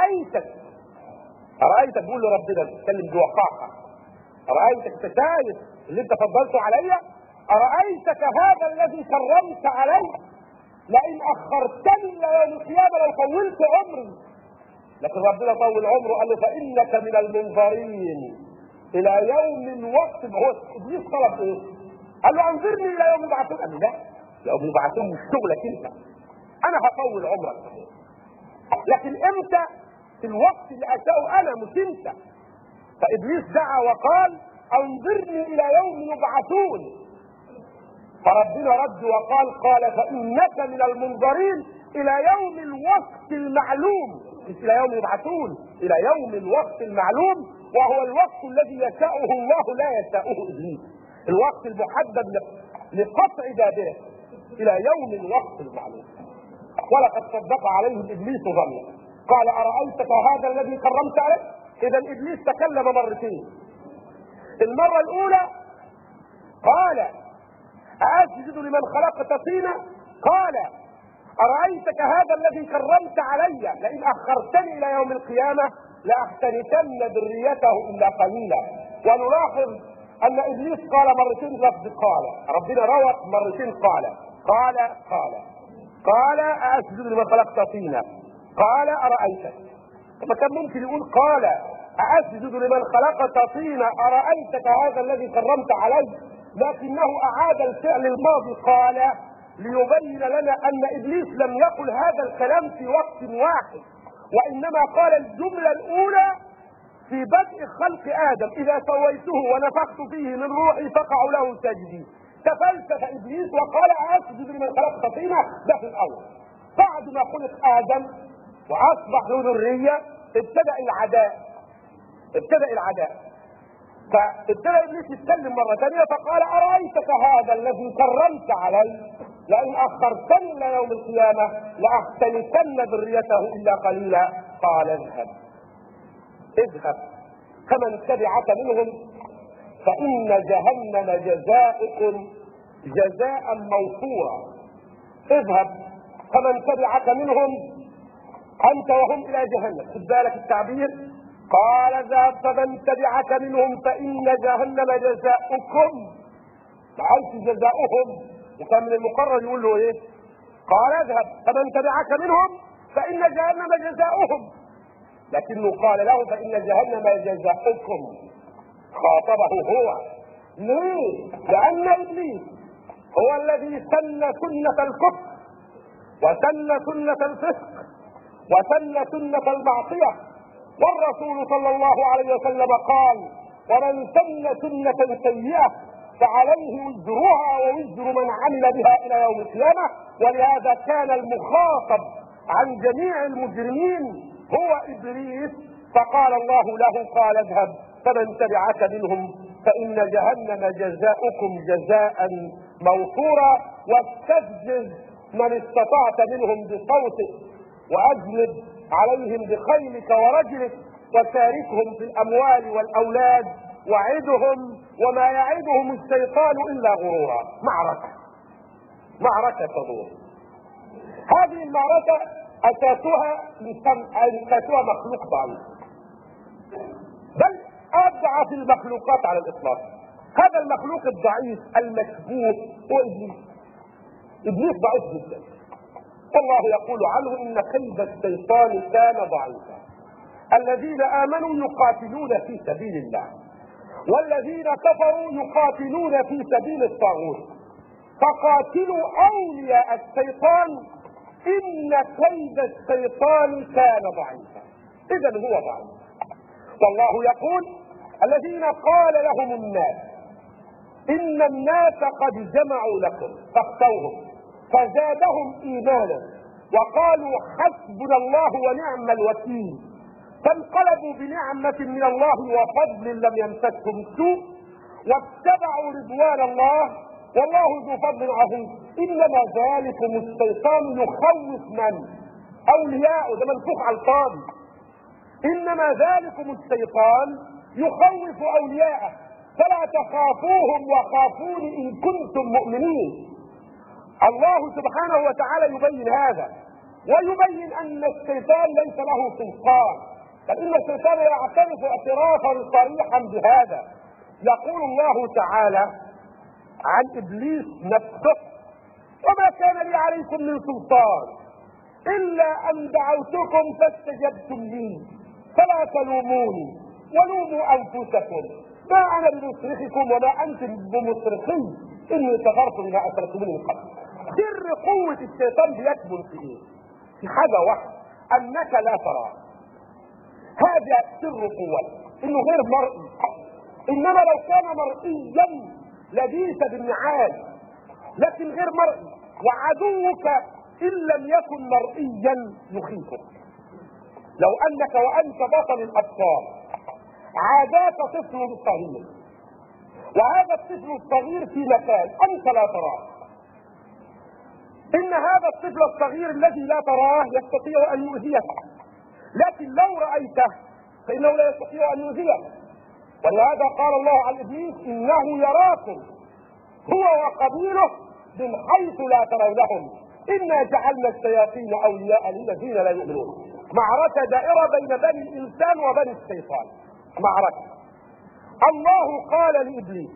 ارايتك بيقول له ربنا بيتكلم بوقاحه، ارايتك انت شايف اللي انت فضلته عليا؟ ارايتك هذا الذي كرمت علي لئن اخرتني الى يوم القيامه لو طولت عمري. لكن ربنا طول عمره قال له فانك من المنظرين الى يوم الوقت. هو ابليس طلب ايه؟ قال له انظرني الى يوم يبعثون. قال له لا، يوم يبعثون مش شغلك انت، انا هطول عمرك. لكن امتى؟ في الوقت اللي اشاءه انا، مش انت. فابليس دعا وقال انظرني الى يوم يبعثون. فربنا رد وقال فانك من المنظرين الى يوم الوقت المعلوم، مش الى يوم يبعثون، الى يوم الوقت المعلوم، وهو الوقت الذي يشاءه الله لا يشاءه ابليس، الوقت المحدد لقطع دابره الى يوم الوقت المعلوم. ولقد صدق عليهم ابليس ظنه. قال ارايتك هذا الذي كرمت عليه. اذا ابليس تكلم مرتين. المره الاولى قال أأسجد لمن خلقت طينا؟ قال أرأيتك هذا الذي كرمت علي لئن أخرتني إلى يوم القيامة لأحتنكن ذريته إلا قليلا. ونلاحظ أن إبليس قال مرتين لفظ قال، ربنا روى مرتين قال أأسجد لمن خلقت طينا، قال أرأيتك. طب كان ممكن يقول قال أأسجد لمن خلقت طينا أرأيتك هذا الذي كرمت علي، لكنه اعاد الفعل الماضي قال ليبين لنا ان ابليس لم يقل هذا الكلام في وقت واحد، وانما قال الجمله الاولى في بدء خلق ادم اذا سويته ونفخت فيه من روحي فقعوا له ساجدين. تفلسف ابليس وقال اسجد لمن خلقت طينا، ده في الاول. بعد ما خلق ادم واصبح له ذريه ابتدأ العداء. فابتدى ابليس يتكلم مره ثانيه فقال ارايتك هذا الذي كرمت علي لئن اخرتني الى يوم القيامه لاحتنكن ذريته الا قليلا. قال اذهب فمن تبعك منهم فان جهنم جزاؤكم جزاء موفورا. اذهب فمن تبعك منهم، انت وهم الى جهنم. خد بالك التعبير، قال اذهب فمن تبعك منهم فإن جهنم جزاؤكم، ما قالش جزاؤهم. وكان من المقرر يقول له ايه؟ قال اذهب فمن تبعك منهم فإن جهنم جزاؤهم، لكنه قال له فإن جهنم جزاؤكم، خاطبه هو. ليه؟ لأن إبليس هو الذي سن سنة الكفر وسن سنة الفسق وسن سنة المعصية والرسول صلى الله عليه وسلم قال: ومن سن سنة سيئة فعليه وزرها ووزر من عمل بها الى يوم القيامة. ولهذا كان المخاطب عن جميع المجرمين هو ابليس، فقال الله له: قال اذهب فمن تبعك منهم فان جهنم جزاؤكم جزاء موفورا، واستفزز من استطعت منهم بصوتك واجلب عليهم بخيلك ورجلك وشاركهم في الاموال والاولاد وعدهم وما يعدهم الشيطان الا غرورا. معركة تدور. هذه المعركة اساسها مخلوق ضعيف، بل اضعف المخلوقات على الاطلاق. هذا المخلوق الضعيف المشبوه هو ابليس ضعيف جدا. والله يقول عنه: ان كيد الشيطان كان ضعيفا. الذين امنوا يقاتلون في سبيل الله، والذين كفروا يقاتلون في سبيل الطاغوت، فقاتلوا اولياء الشيطان ان كيد الشيطان كان ضعيفا. اذا هو ضعيف. والله يقول: الذين قال لهم الناس ان الناس قد جمعوا لكم فاخشوهم فزادهم ايمانا وقالوا حسبنا الله ونعم الوكيل، فانقلبوا بنعمة من الله وفضل لم يمسسهم سوء واتبعوا رضوان الله والله ذو فضل عظيم. انما ذلكم الشيطان يخوف من اولياءه، ده منفوخ على الفاضي. انما ذلكم الشيطان يخوف اولياءه فلا تخافوهم وخافوني ان كنتم مؤمنين. الله سبحانه وتعالى يبين هذا، ويبين ان الشيطان ليس له سلطان، بل ان الشيطان يعترف اعترافا صريحا بهذا. يقول الله تعالى عن ابليس نفسه: وما كان لي عليكم من سلطان الا ان دعوتكم فاستجبتم لي فلا تلوموني ولوموا انفسكم ما انا بمصرخكم وما انتم بمصرخي اني كفرت بما اشركتموني من قبل. سر قوة الشيطان بيكمن في ايه؟ في حاجة واحدة: انك لا تراه. هذا سر قوته، انه غير مرئي. انما لو كان مرئيا لبيس بالنعال، لكن غير مرئي. وعدوك ان لم يكن مرئيا يخيفك. لو انك وانت بطل الابطال عاداك طفل صغير، وهذا الطفل الصغير في مكان انت لا تراه، ان هذا الطفل الصغير الذي لا تراه يستطيع ان يؤذيك، لكن لو رايته فانه لا يستطيع ان يؤذيك. ولهذا قال الله عن ابليس: انه يراكم هو وقبيله من حيث لا ترونهم انا جعلنا الشياطين اولياء للذين لا يؤمنون. معركة دائرة بين بني الانسان وبني الشيطان. معركة. الله قال لابليس: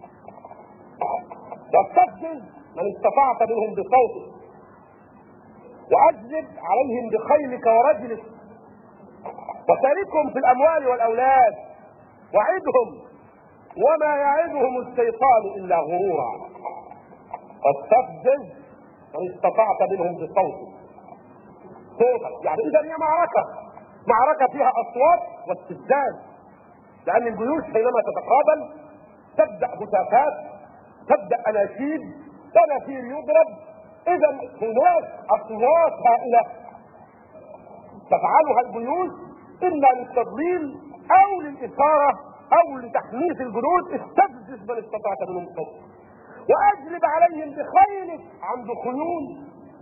واستفزز من استطعت منهم بصوتك واجلب عليهم بخيلك ورجلك وشاركهم في الاموال والاولاد وعدهم وما يعدهم الشيطان الا غرورا. واستفزز من استطعت منهم بصوتك. صوتك يعني اذا هي معركة فيها اصوات واستفزاز، لان الجيوش حينما تتقابل تبدا هتافات، تبدا اناشيد، ونفير يضرب. اذا هناك اصوات هائله تفعلها الجيوش اما للتضليل او للاثاره او لتحميس الجنود. استفزز من استطعت منهم صوت واجلب عليهم بخيلك، عنده خيول،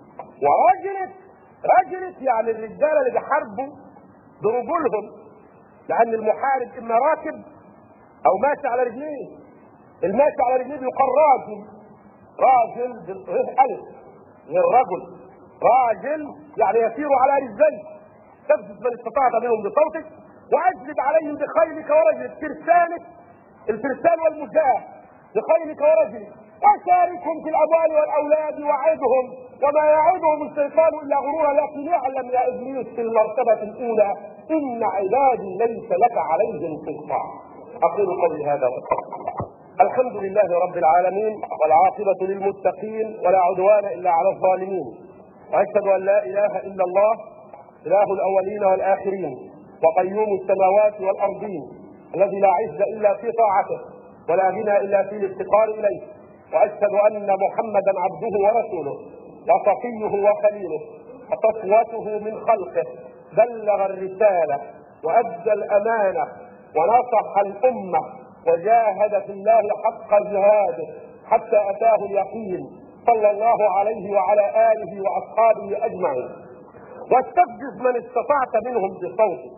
رجلك يعني الرجاله اللي بيحاربوا برجولهم، لان المحارب اما راكب او ماشي على رجليه. الماشي على رجليه يقال راجل بالالف غير رجل. راجل يعني يسير على رجليه. تفزز من استطعت منهم بصوتك واجلب عليهم بخيلك ورجلك. الفرسان والمجاه بخيلك ورجلك وشاركهم في الاموال والاولاد وعدهم وما يعدهم الشيطان الا غرورا. لكن اعلم يا ابليس في المرتبه الاولى ان عبادي ليس لك عليهم سلطان. اقول قولي هذا الحمد لله رب العالمين، والعاقبة للمتقين، ولا عدوان إلا على الظالمين. وأشهد أن لا إله إلا الله إله الأولين والآخرين، وقيوم السماوات والأرضين الذي لا عز إلا في طاعته ولا غنى إلا في الافتقار إليه، وأشهد أن محمدا عبده ورسوله وصفيه وخليله وصفوته من خلقه، بلغ الرسالة وأدى الأمانة ونصح الأمة وجاهد في الله حق جهاده حتى أتاه اليقين، صلى الله عليه وعلى آله وأصحابه أجمعين. واستفزز من استطعت منهم بصوته.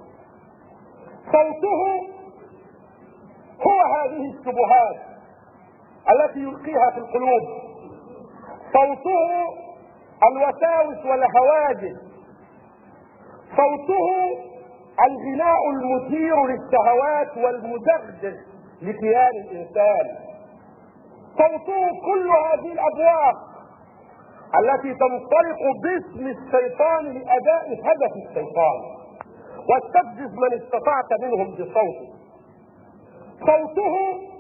صوته هو هذه الشبهات التي يلقيها في القلوب، صوته الوساوس والهواجس، صوته الغناء المثير للشهوات والمدغدغ لكيان الإنسان، صوته كل هذه الأبواب التي تنطلق باسم الشيطان لأداء هدف الشيطان. واستفزز من استطعت منهم بصوته. صوته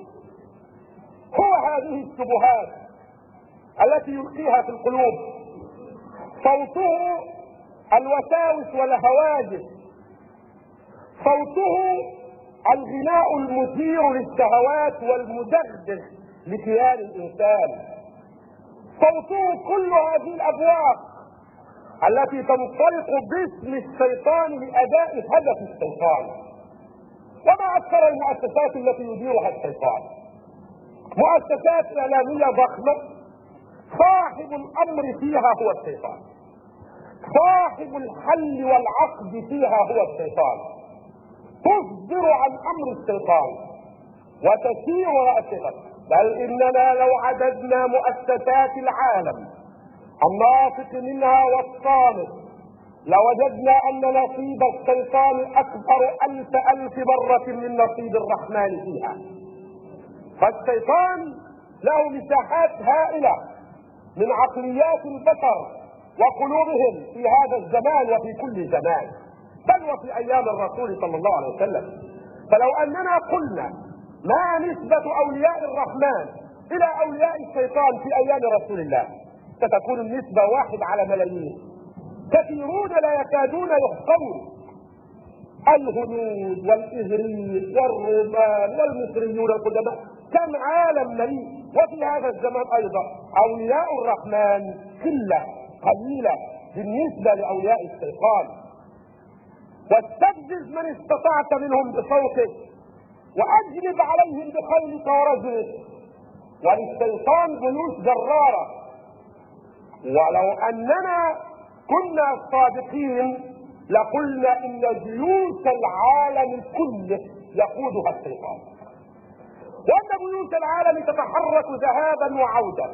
هو هذه الشبهات التي يلقيها في القلوب، صوته الوساوس والهواجس، صوته الغناء المثير للشهوات والمدغدغ لكيان الإنسان، صوته كل هذه الأبواب التي تنطلق باسم الشيطان لأداء هدف الشيطان. وما أكثر المؤسسات التي يديرها الشيطان، مؤسسات إعلامية ضخمة صاحب الأمر فيها هو الشيطان، صاحب الحل والعقد فيها هو الشيطان، تصدر عن أمر الشيطان وتسير وراء الشيطان. بل إننا لو عددنا مؤسسات العالم الناطق منها والصامت لوجدنا أن نصيب الشيطان أكبر ألف مرة من نصيب الرحمن فيها. فالشيطان له مساحات هائلة من عقليات البشر وقلوبهم في هذا الزمان وفي كل زمان، بل وفي أيام الرسول صلى الله عليه وسلم. فلو أننا قلنا ما نسبة أولياء الرحمن إلى أولياء الشيطان في أيام رسول الله ستكون النسبة 1 على ملايين، كثيرون لا يكادون يحصون. الهنود والإغريق والرومان والمصريون القدماء، كم عالم مليء. وفي هذا الزمان أيضا أولياء الرحمن قلة قليلة بالنسبة لأولياء الشيطان. واستفزز من استطعت منهم بصوتك وأجلب عليهم بخيلك ورجلك. وللشيطان جيوش جرارة، ولو أننا كنا صادقين لقلنا إن جيوش العالم كله يقودها الشيطان، وأن جيوش العالم تتحرك ذهابا وعودا،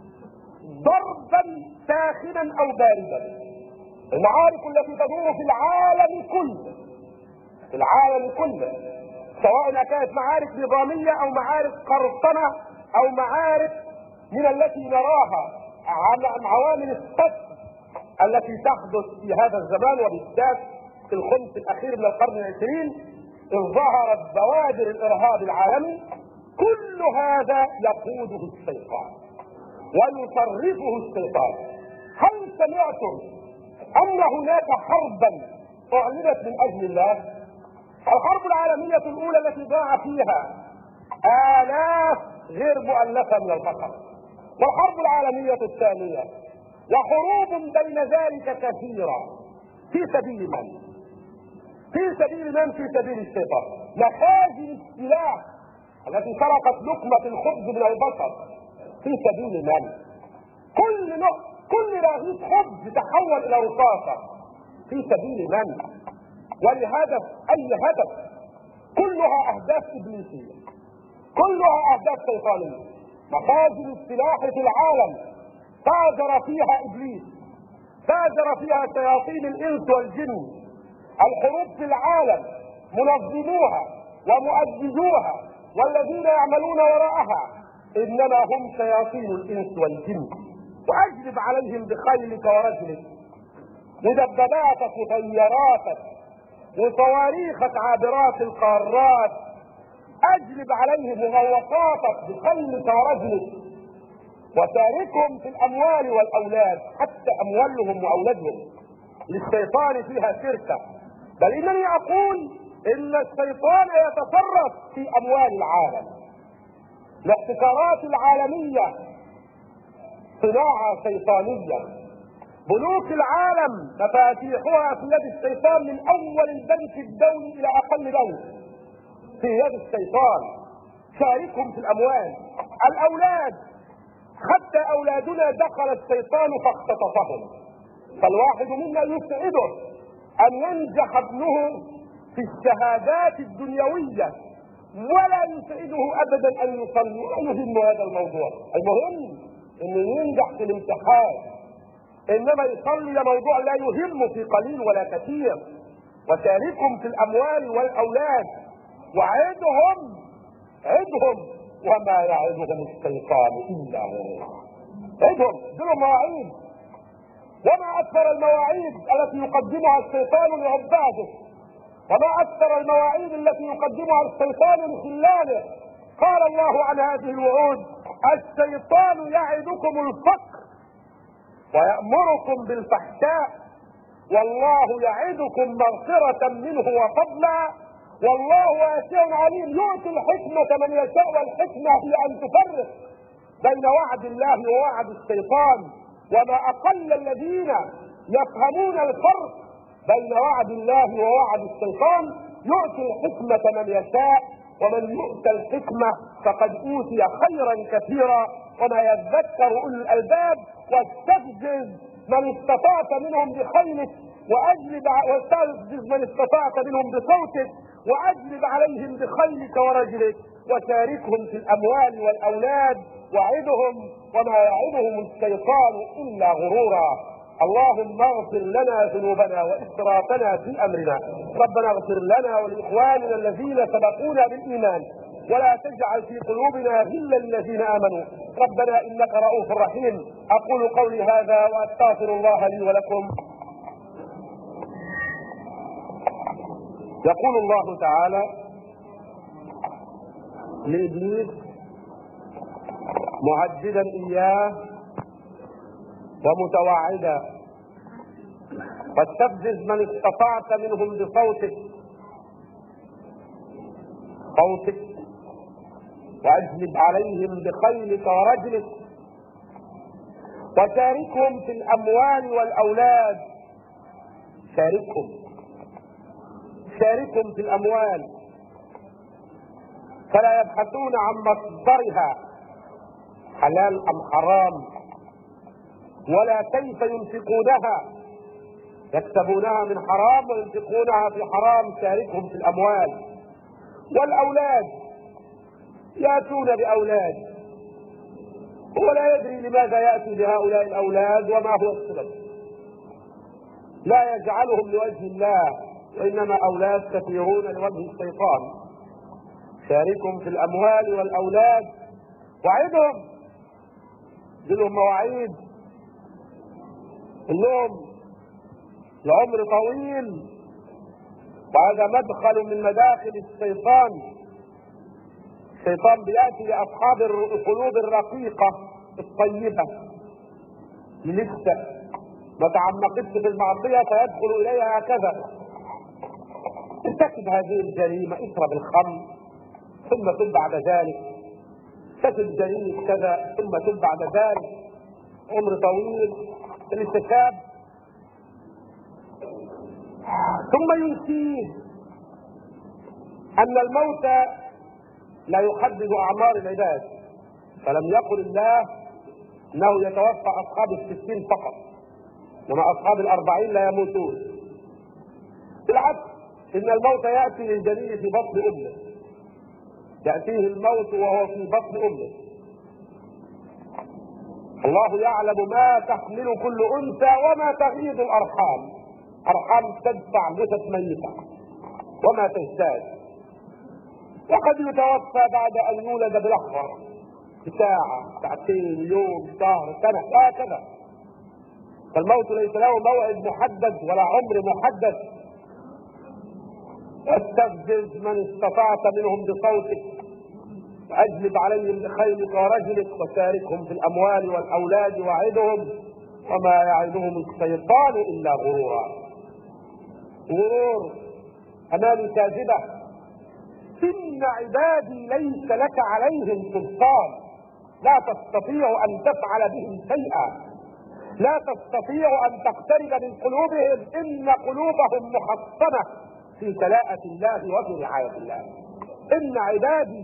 ضربا ساخنا أو باردا. المعارك التي تدور في العالم كله، في العالم كله، سواء كانت معارك نظامية أو معارك قرصنة أو معارك من التي نراها عوامل الصف التي تحدث في هذا الزمان، وبالذات في الخمس الأخير من القرن العشرين إذ ظهرت بوادر الإرهاب العالمي، كل هذا يقوده الشيطان ويصرفه الشيطان. هل سمعتم أن هناك حربا أعلنت من أجل الله؟ الحرب العالمية الأولى التي ضاع فيها آلاف غير مؤلفة من البشر، والحرب العالمية الثانية، وحروب بين ذلك كثيرة. في سبيل من؟ في سبيل من؟ في سبيل الشيطان. مخازن السلاح التي سرقت لقمة الخبز من البشر في سبيل من؟ كل رغيف خبز تحول إلى رصاصة في سبيل من؟ ولهدف أي هدف؟ كلها أهداف إبليسية، كلها أهداف شيطانية. مخازن السلاح في العالم تاجر فيها إبليس، تاجر فيها شياطين الإنس والجن. الحروب في العالم منظموها ومؤججوها والذين يعملون وراءها إنما هم شياطين الإنس والجن. وأجلب عليهم بخيلك ورجلك، مدبباتك وطياراتك وصواريخك عابرات القارات، أجلب عليهم مغوطاتك بخيلك ورجلك، وشاركهم في الأموال والأولاد، حتى أموالهم وأولادهم. للشيطان فيها شركة، بل انني اقول ان الشيطان يتصرف في اموال العالم. الاحتكارات العالمية صناعة شيطانية. بنوك العالم مفاتيحها في يد الشيطان، من اول البنك الدولي الى اقل بنك في يد الشيطان. شاركهم في الاموال. الاولاد، حتى اولادنا دخل الشيطان فاختطفهم. فالواحد منا يسعده ان ينجح ابنه في الشهادات الدنيوية، ولا يسعده ابدا ان يصلي. لا يهم هذا الموضوع، المهم انه ينجح في الامتحان. انما يصلي موضوع لا يهم في قليل ولا كثير. وشاركهم في الاموال والاولاد وعدهم وما يعدهم الشيطان الا غرورا. عدهم، دول مواعيد. وما اكثر المواعيد التي يقدمها الشيطان لعباده، وما اكثر المواعيد التي يقدمها الشيطان لخلاله. قال الله عن هذه الوعود: الشيطان يعدكم الفقر ويأمركم بالفحشاء والله يعدكم مغفرة منه وفضلا والله واسع عليم. يؤتي الحكمة من يشاء، والحكمة هي ان تفرق بين وعد الله ووعد الشيطان. وما اقل الذين يفهمون الفرق بين وعد الله ووعد الشيطان. يؤتي الحكمة من يشاء، ومن يؤتى الحكمة فقد اوتي خيرا كثيرا وما يذكر اولو الالباب. واستفزز من استطعت منهم بخيلك واستفزز من استطعت منهم بصوتك واجلب عليهم بخيلك ورجلك وشاركهم في الاموال والاولاد وعدهم وما يعدهم الشيطان الا غرورا. اللهم اغفر لنا ذنوبنا واسرافنا في امرنا. ربنا اغفر لنا ولاخواننا الذين سبقونا بالايمان ولا تجعل في قلوبنا غلا للذين امنوا. ربنا انك رؤوف رحيم. اقول قولي هذا واستغفر الله لي ولكم. يقول الله تعالى لابليس مهددا اياه ومتوعدا: واستفزز من استطعت منهم بصوتك واجلب عليهم بخيلك ورجلك وشاركهم في الاموال والاولاد. شاركهم في الاموال فلا يبحثون عن مصدرها حلال ام حرام ولا كيف ينفقونها، يكسبونها من حرام وينفقونها في حرام. شاركهم في الاموال والاولاد. ياتون باولاد هو لا يدري لماذا ياتي بهؤلاء الاولاد وما هو السبب. لا يجعلهم لوجه الله، وانما اولاد كثيرون لوجه الشيطان. شاركهم في الاموال والاولاد وعدهم، لهم مواعيد، لهم العمر طويل، وهذا مدخل من مداخل الشيطان. الشيطان بياتي لاصحاب القلوب الرقيقه الطيبه لسه ما تعمقتش في المعصيه فيدخل اليها هكذا: ارتكب هذه الجريمه، اشرب الخمر ثم تب بعد ذلك، ارتكب جريمه كذا ثم تب بعد ذلك. عمر طويل لسه شاب. ثم ينسيه ان الموت لا يحدد اعمار العباد، فلم يقل الله انه يتوفى اصحاب 60 فقط وما اصحاب 40 لا يموتون. بالعكس، ان الموت ياتي للجنين في بطن امه، ياتيه الموت وهو في بطن امه. الله يعلم ما تحمل كل انثى وما تغيض الارحام. ارحام تدفع جثث ميته وما تزداد، وقد يتوفى بعد ان يولد بلحظه، ساعه، ساعتين، يوم، شهر، سنه، هكذا. فالموت ليس له موعد محدد ولا عمر محدد. استفزز من استطعت منهم بصوتك واجلب عليهم بخيلك ورجلك وشاركهم في الاموال والاولاد وعدهم وما يعدهم الشيطان الا غرورا. غرور اماني كاذبه. ان عبادي ليس لك عليهم سلطان، لا تستطيع ان تفعل بهم شيئا، لا تستطيع ان تقترب من قلوبهم، ان قلوبهم محصنه في كلاءة الله وفي رعاية الله. ان عبادي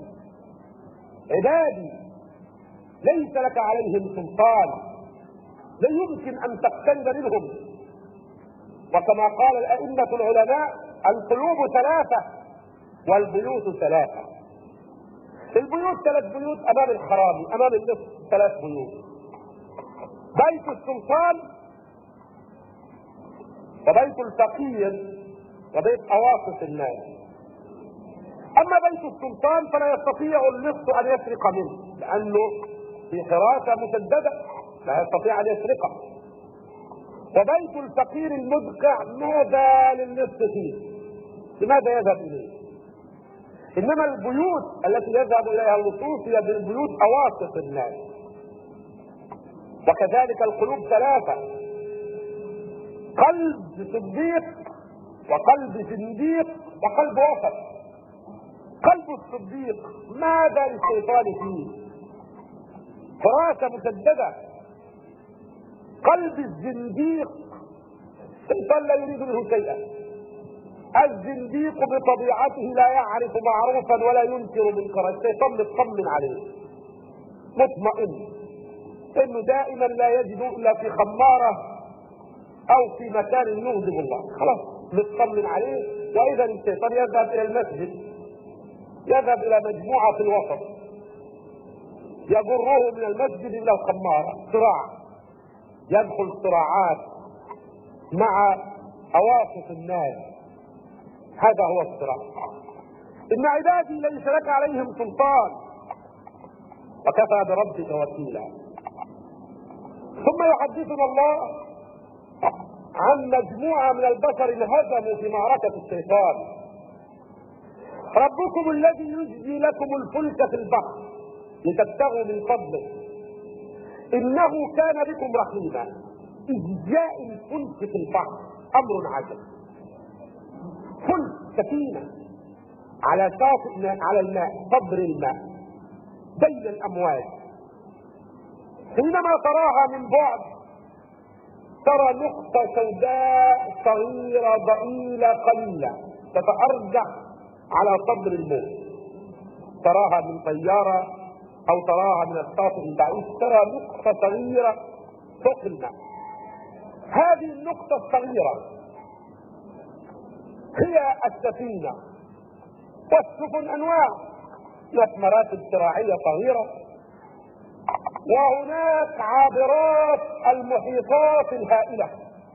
ليس لك عليهم سلطان، لا يمكن ان تقترب منهم. وكما قال الائمة العلماء: القلوب ثلاثة والبيوت ثلاثة. البيوت 3 بيوت امام الحرامي، امام اللص 3 بيوت: بيت السلطان، وبيت الفقير، وبيت اواسط الناس. اما بيت السلطان فلا يستطيع اللص ان يسرق منه، لانه في حراسة مسددة لا يستطيع ان يسرقه. وبيت الفقير المدقع ماذا للص فيه؟ لماذا يذهب اليه؟ انما البيوت التي يذهب اليها اللصوص هي بيوت اواسط الناس. وكذلك القلوب 3: قلب صديق، وقلب زنديق، وقلب وسط. قلب الصديق ماذا للشيطان فيه؟ حراسة مسددة. قلب الزنديق الشيطان لا يريد منه شيئا. الزنديق بطبيعته لا يعرف معروفا ولا ينكر منكرا، الشيطان مطمن عليه، مطمئن انه دائما لا يجد الا في خمارة او في مكان يغضب الله، خلاص مطمن عليه. واذا الشيطان يذهب الى المسجد، يذهب الى مجموعة في الوسط، يجره من المسجد الى الخمارة، صراع، يدخل صراعات مع اواسط الناس. هذا هو الصراع. ان عبادي ليس لك عليهم سلطان وكفى بربك وكيلا. ثم يحدثنا الله عن مجموعة من البشر انهزموا في معركة الشيطان. ربكم الذي يجزي لكم الفلك في البحر لتبتغوا من فضله انه كان بكم رحيما. اجزاء الفلك في البحر امر عجب. فلك سفينة على شاطئ على الماء، صدر الماء بين الامواج، حينما تراها من بعد ترى نقطة سوداء صغيرة ضئيلة قليلة تتأرجح على صدر الموج. تراها من طيارة او تراها من الشاطئ البعيد، ترى نقطة صغيرة فوق الماء. هذه النقطة الصغيرة هي السفينة. والسفن انواع، هناك مراتب شراعية صغيرة، وهناك عابرات المحيطات الهائلة.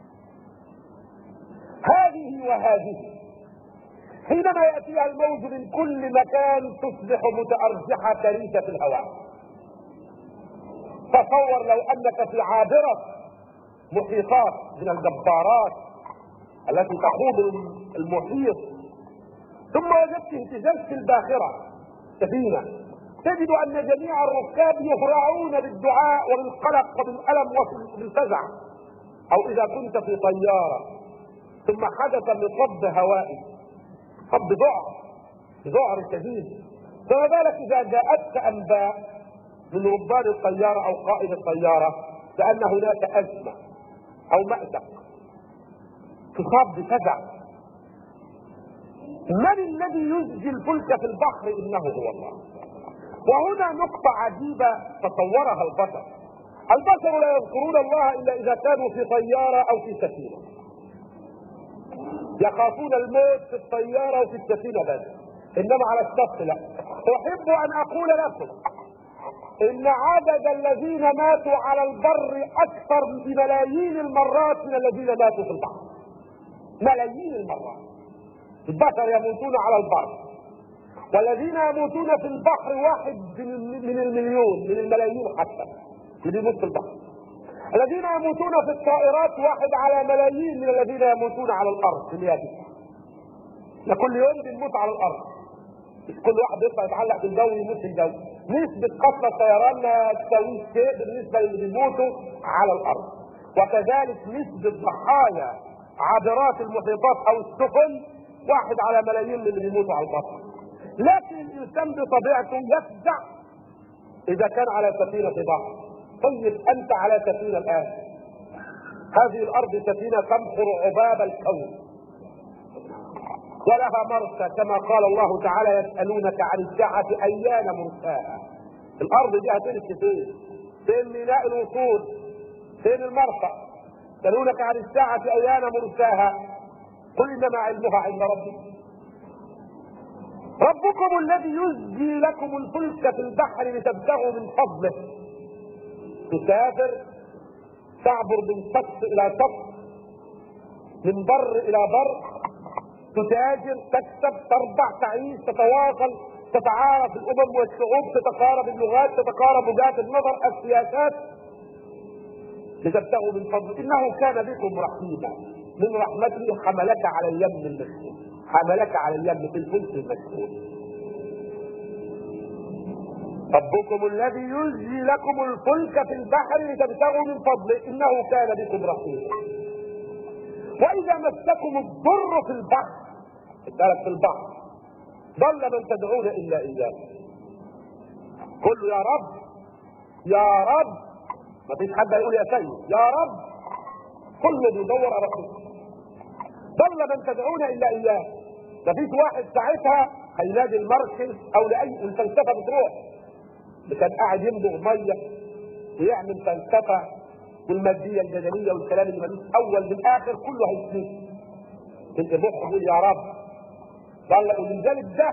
هذه وهذه حينما يأتيها الموج من كل مكان تصبح متأرجحة كريسة في الهواء. تصور لو انك في عابرة محيطات من الجبارات التي تخوض المحيط، ثم وجدت اهتزاز في الباخرة سفينة، تجد ان جميع الركاب يهرعون بالدعاء وبالقلق وبالألم وبالفزع. او اذا كنت في طيارة ثم حدث مصب هوائي، صب ذعر شديد، فما بالك اذا جاءتك انباء من ربان الطيارة او قائد الطيارة بان هناك ازمة او مأزق، تصاب بفزع. من الذي يزجي الفلك في البحر؟ انه هو الله. وهنا نقطة عجيبة تصورها البشر. البشر لا يذكرون الله الا اذا كانوا في طيارة او في سفينة، يخافون الموت في الطيارة وفي السفينة بس، انما على الشط لا. احب ان اقول لكم ان عدد الذين ماتوا على البر اكثر بملايين المرات من الذين ماتوا في البحر. ملايين المرات. البشر يموتون على البر، والذين يموتون في البحر 1 من المليون، من الملايين حتى اللي يموت في البحر. الذين يموتون في الطائرات 1 على ملايين من الذين يموتون على الارض في اليابسة. كل يوم بنموت على الارض، كل واحد يطلع يتعلق بالجو يموت في الجو. نسبة قتلى الطيران لا تساوي شيء بالنسبة للي بيموتوا على الارض. وكذلك نسبة ضحايا عابرات المحيطات او السفن واحد على ملايين من اللي بيموتوا على البحر. لكن الانسان بطبيعته يفزع اذا كان على سفينه بحر. طيب انت على سفينه الان، هذه الارض سفينه تمخر عباب الكون ولها مرسى، كما قال الله تعالى يسالونك عن الساعه ايان مرساها. الارض دي هتمشي فين؟ فين ميناء الوصول؟ فين المرسى؟ يسالونك عن الساعه ايان مرساها قل انما علمها عند ربي. ربكم الذي يزجي لكم الفلك في البحر لتبتغوا من فضله. تسافر، تعبر من شط الى شط، من بر الى بر، تتاجر، تكسب، تربع، تعيش، تتواصل، تتعارف الامم والشعوب، تتقارب اللغات، تتقارب وجهات النظر، السياسات، لتبتغوا من فضله. انه كان بكم رحيما، من رحمته حملك على اليم المشهور، حملك على اليم في الفلك المشهور. ربكم الذي يزجي لكم الفلك في البحر لتبتغوا من فضله انه كان بكم رحيما. واذا مسكم الضر في البحر، في البحر ضل من تدعون الا اياه. قل يا رب يا رب، ما فيش حد هيقول يا سيد، يا رب، كله بيدور على ربه. ضل من تدعون الا اياه. ما فيش واحد ساعتها هينادي المركز او لاي الفلسفه بتروح، كان قاعد يمضغ ميه ويعمل فلسفه والماديه الجدليه والكلام اللي ملوش اول من اخر كله هيسلم. تلقى مخه يقول يا رب. ولذلك ده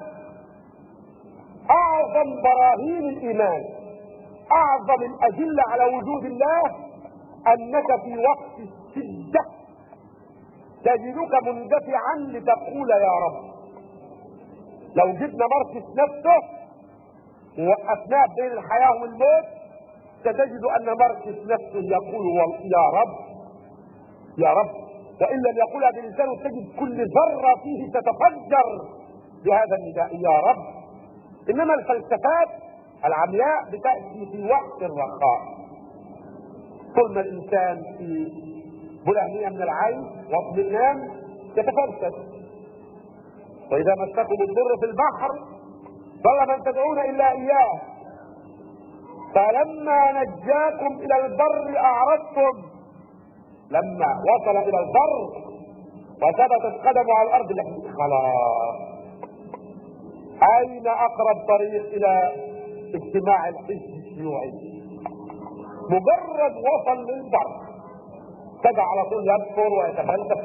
اعظم براهين الايمان، اعظم الادله على وجود الله، انك في وقت الشده تجدك مندفعا لتقول يا رب. لو جبنا مركز نفسه ووقفناه بين الحياه والموت ستجد ان مركز نفسه يقول يا رب يا رب، وان لم يقولها بلسانه تجد كل ذره فيه تتفجر بهذا النداء يا رب. انما الفلسفات العمياء بتاتي في وقت الرخاء، طول ما الانسان في بلهنيه من العين واطمئنان يتفلسف. واذا مسكم الضر في البحر ضل من تدعون الا اياه فلما نجاكم الى البر اعرضتم. لما وصل الى البر وثبتت قدمه على الارض خلاص، اين اقرب طريق الى اجتماع الحزب الشيوعي؟ مجرد وصل للبر ابتدى على طول يبصر ويتفلسف.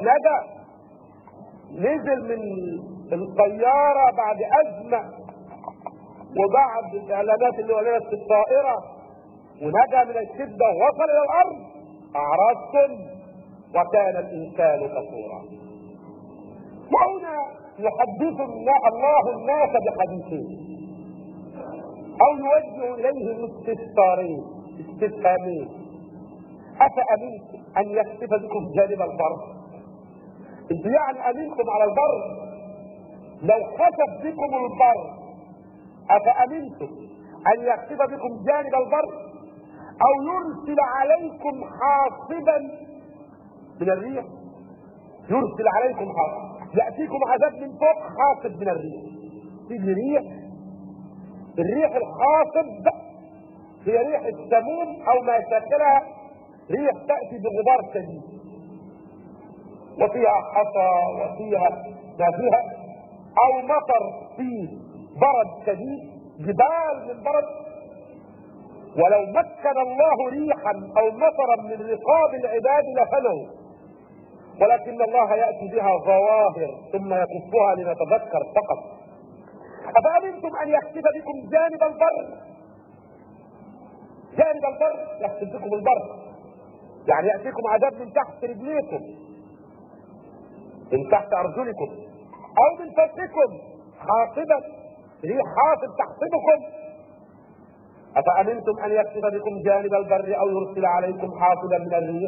نزل من الطياره بعد ازمه وبعد الاعلانات اللي ولدت في الطائره ونجا من الشده ووصل الى الارض اعرضتم وكان الانسان كفورا. وهنا يحدث الله الناس بحديثين او يوجه اليهم استفهامين. افامنتم ان يخسف بكم جانب البر؟ انتوا يعني امنتم على البر؟ لو خسف بكم البر افامنتم ان يخسف بكم جانب البر او يرسل عليكم حاصبا من الريح؟ يرسل عليكم حاصب، ياتيكم عذاب من فوق حاصب من الريح. تيجي ريح، الريح الحاصب هي ريح السموم او ما شاكلها، ريح تاتي بغبار شديد وفيها حصى وفيها ما فيها، او مطر فيه برد شديد، جبال من برد. ولو مكن الله ريحا او مطرا من رقاب العباد لفنوا، ولكن الله ياتي بها ظواهر ثم يكفها لنتذكر فقط. افامنتم ان يخسف بكم جانب البر؟ جانب البر يخسف بكم البر يعني ياتيكم عذاب من تحت رجليكم، من تحت ارجلكم، او من فوقكم حاصبا، ريح حاصب تحصبكم. افامنتم ان يخسف بكم جانب البر او يرسل عليكم حاصبا من الريح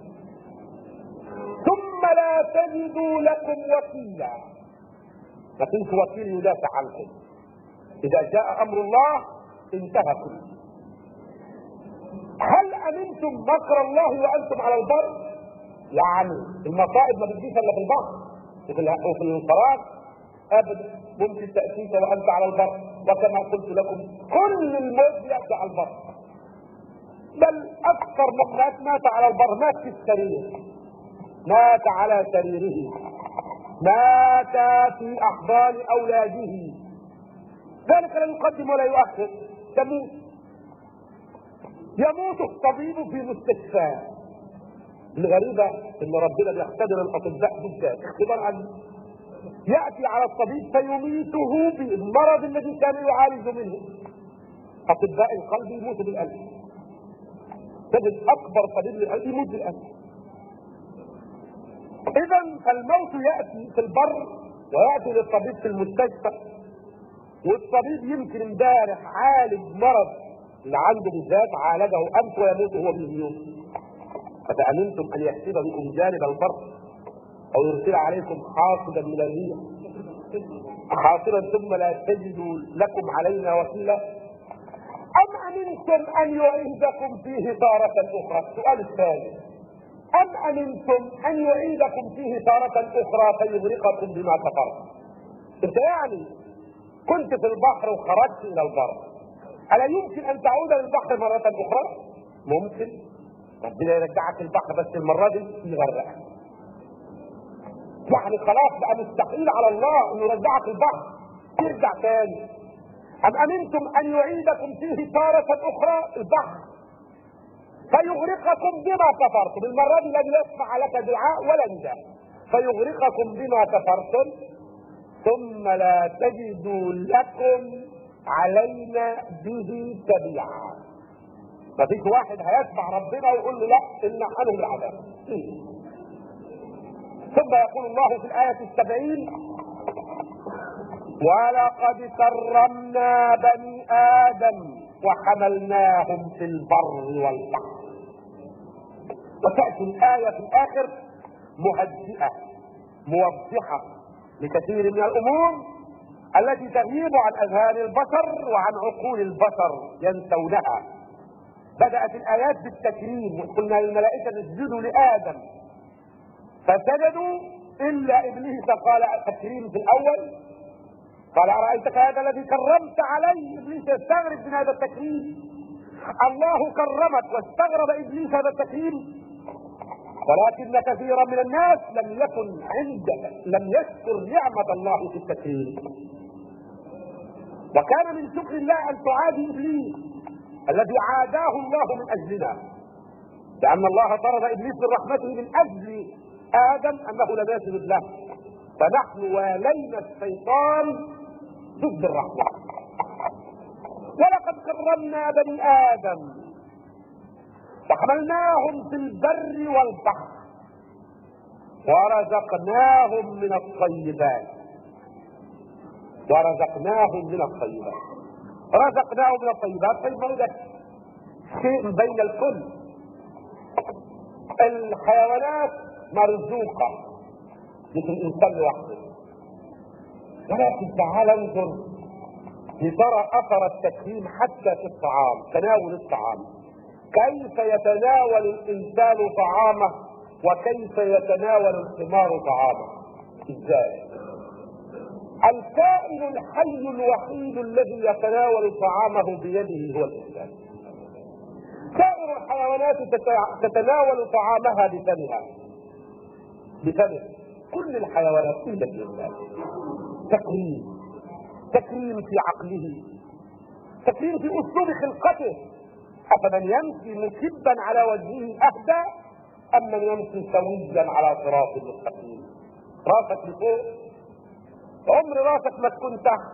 ثم لا تجدوا لكم وكيلا. ما فيش وكيل يدافع عنكم. اذا جاء امر الله انتهى كله. هل امنتم مكر الله وانتم على البر؟ يعني المصائب ما بتجيش الا في البحر، وفي الفراغ ابدا، ممكن تاتيك وانت على البر، وكما قلت لكم كل الموت ياتي على البر، بل اكثر مخلوقات مات على البر، مات في السرير، مات على سريره، مات في احضان اولاده، ذلك لا يقدم ولا يؤخر، يموت الطبيب في مستشفى. الغريبه ان ربنا بيختبر الاطباء بالذات اختبار عنه، ياتي على الطبيب فيميته بالمرض الذي كان يعالج منه. اطباء القلب يموتوا بالقلب، تجد اكبر طبيب للقلب يموت بالقلب. اذا فالموت ياتي في البر وياتي للطبيب في المستشفى، والطبيب يمكن امبارح عالج مرض اللي عنده بالذات، عالجه امس ويموت هو باليوم. افامنتم ان يحسب بكم جانب البر او يرسل عليكم حاصبا من الريح حاصبا ثم لا تجدوا لكم علينا وكيلا، ام امنتم ان يعيدكم فيه تارة اخرى. السؤال الثاني، ام امنتم ان يعيدكم فيه تارة اخرى فيغرقكم بما كفرتم. انت يعني كنت في البحر وخرجت الى البر، الا يمكن ان تعود للبحر مرة اخرى؟ ممكن، ربنا يرجعك البحر بس المرة دي يغرقك. يعني خلاص بقى مستحيل على الله انه يرجعك البحر ترجع تاني. ام امنتم ان يعيدكم فيه تارة اخرى البحر فيغرقكم بما كفرتم، المرة دي لن يسمع لك دعاء ولا نداء، فيغرقكم بما كفرتم ثم لا تجدوا لكم علينا به تبيعا. مفيش واحد هيسمع ربنا ويقول له لا ان عنهم العذاب. ثم يقول الله في الآية 70: ولقد كرمنا بني آدم وحملناهم في البر والبحر. وتأتي الآية في الآخر مهدئة موضحة لكثير من الأمور التي تغيب عن أذهان البشر وعن عقول البشر ينسونها. بدأت الآيات بالتكريم، وقلنا للملائكة اسجدوا لآدم فسجدوا إلا إبليس قال التكريم في الأول، قال أرأيتك هذا الذي كرمت عليه. إبليس يستغرب من هذا التكريم، الله كرمك واستغرب إبليس هذا التكريم. ولكن كثيرا من الناس لم يشكر نعمة الله في التكريم، وكان من شكر الله أن تعادي إبليس الذي عاداه الله من أجلنا، لأن الله طرد إبليس من رحمته من أجل آدم أنه لم يسجد له، فنحن والينا الشيطان ضد الرحمة. ولقد كرمنا بني آدم وحملناهم في البر والبحر ورزقناهم من الطيبات. رزقناهم من الطيبات طيب ما ده شيء بين الكل. الحيوانات مرزوقة مثل الإنسان لوحده، ولكن تعال انظر لترى أثر التكريم حتى في الطعام، تناول الطعام، كيف يتناول الإنسان طعامه وكيف يتناول الحمار طعامه. ازاي؟ الكائن الحي الوحيد الذي يتناول طعامه بيده هو الإنسان. سائر الحيوانات تتناول طعامها بفمها، كل الحيوانات إلا الإنسان. تكريم في عقله، تكريم في أسلوب خلقته. أفمن يمشي مكبا على وجهه أهدى أم من يمشي سويا على صراط مستقيم؟ راسك لفوق، عمر راسك ما تكون تحت،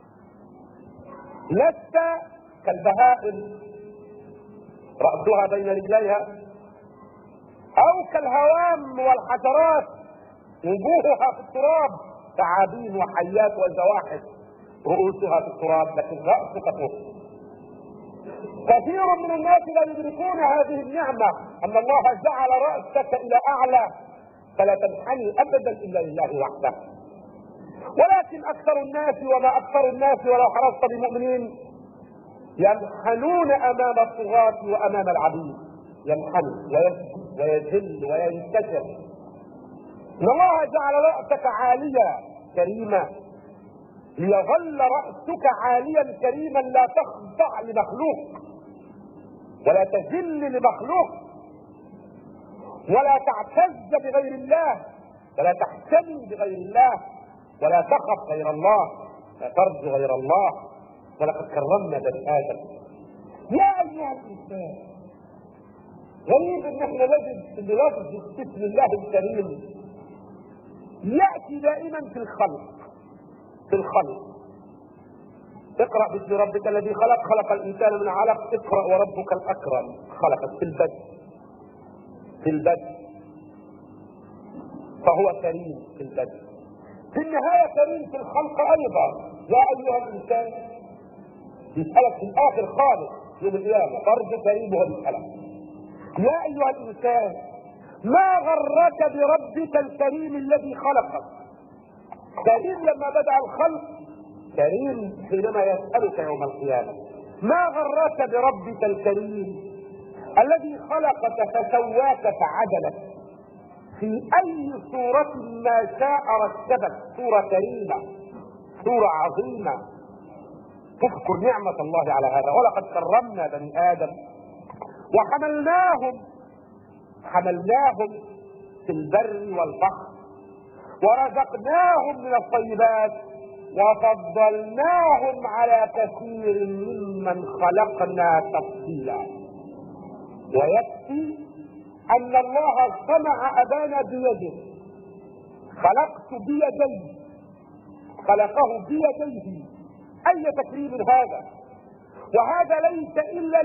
لست كالبهائم رأسها بين رجليها، أو كالهوام والحشرات وجوهها في التراب، ثعابين وحيات وزواحف رؤوسها في التراب لكن رأسك فوق. كثير من الناس لا يدركون هذه النعمة، أن الله جعل رأسك إلى أعلى فلا تنحني أبدا إلا لله وحده. ولكن أكثر الناس وما أكثر الناس ولو حرصت بمؤمنين ينحنون أمام الطغاة وأمام العبيد، ينحن ويذل وينكسر. ان الله جعل رأسك عاليا كريما ليظل رأسك عاليا كريما، لا تخضع لمخلوق ولا تذل لمخلوق ولا تعتز بغير الله ولا تحتمي بغير الله ولا تخف غير الله لا ترجو غير الله. ولقد كرمنا بني ادم. يا ايها الانسان، غريب ان احنا نجد ان لفظ بسم الله الكريم ياتي دائما في الخلق. اقرا باسم ربك الذي خلق، خلق الانسان من علق. اقرا وربك الاكرم. خلقت في البدء فهو كريم في البدء، في النهايه كريم في الخلق ايضا. يا ايها الانسان يسالك في الاخر خالص يوم القيامه برضه كريم وهو بيسالك. يا ايها الانسان ما غرك بربك الكريم الذي خلقك؟ كريم لما بدا الخلق، كريم حينما يسالك يوم القيامه. ما غرك بربك الكريم الذي خلقك فسواك فعدلك في اي صورة ما شاء ركبك. صورة كريمة، صورة عظيمة، تذكر نعمة الله على هذا. ولقد كرمنا بني ادم وحملناهم في البر والبحر ورزقناهم من الطيبات وفضلناهم على كثير ممن خلقنا تفضيلا. ويكفي ان الله صنع ابانا بيده، خلقه بيديه. اي تكريم هذا؟ وهذا ليس الا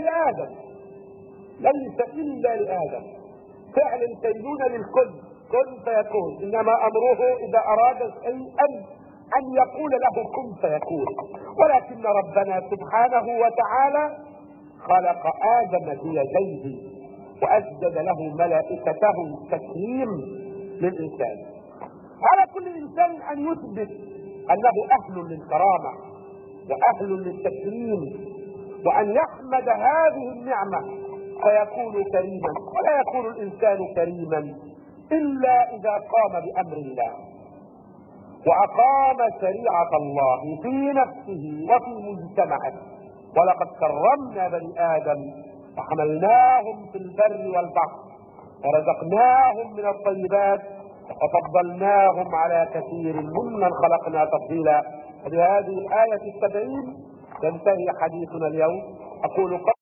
لادم، فعل كينون للكل، كن فيكون. انما امره اذا اراد شيئا ان يقول له كن فيكون. ولكن ربنا سبحانه وتعالى خلق ادم بيديه واسجد له ملائكته تكريم للانسان. على كل انسان ان يثبت انه اهل للكرامه واهل للتكريم، وان يحمد هذه النعمه فيكون كريما. ولا يكون الانسان كريما الا اذا قام بامر الله واقام شريعه الله في نفسه وفي مجتمعه. ولقد كرمنا بني ادم وحملناهم في البر والبحر ورزقناهم من الطيبات وفضلناهم على كثير ممن خلقنا تفضيلا. وبهذه الآية 70 ينتهي حديثنا اليوم. أقول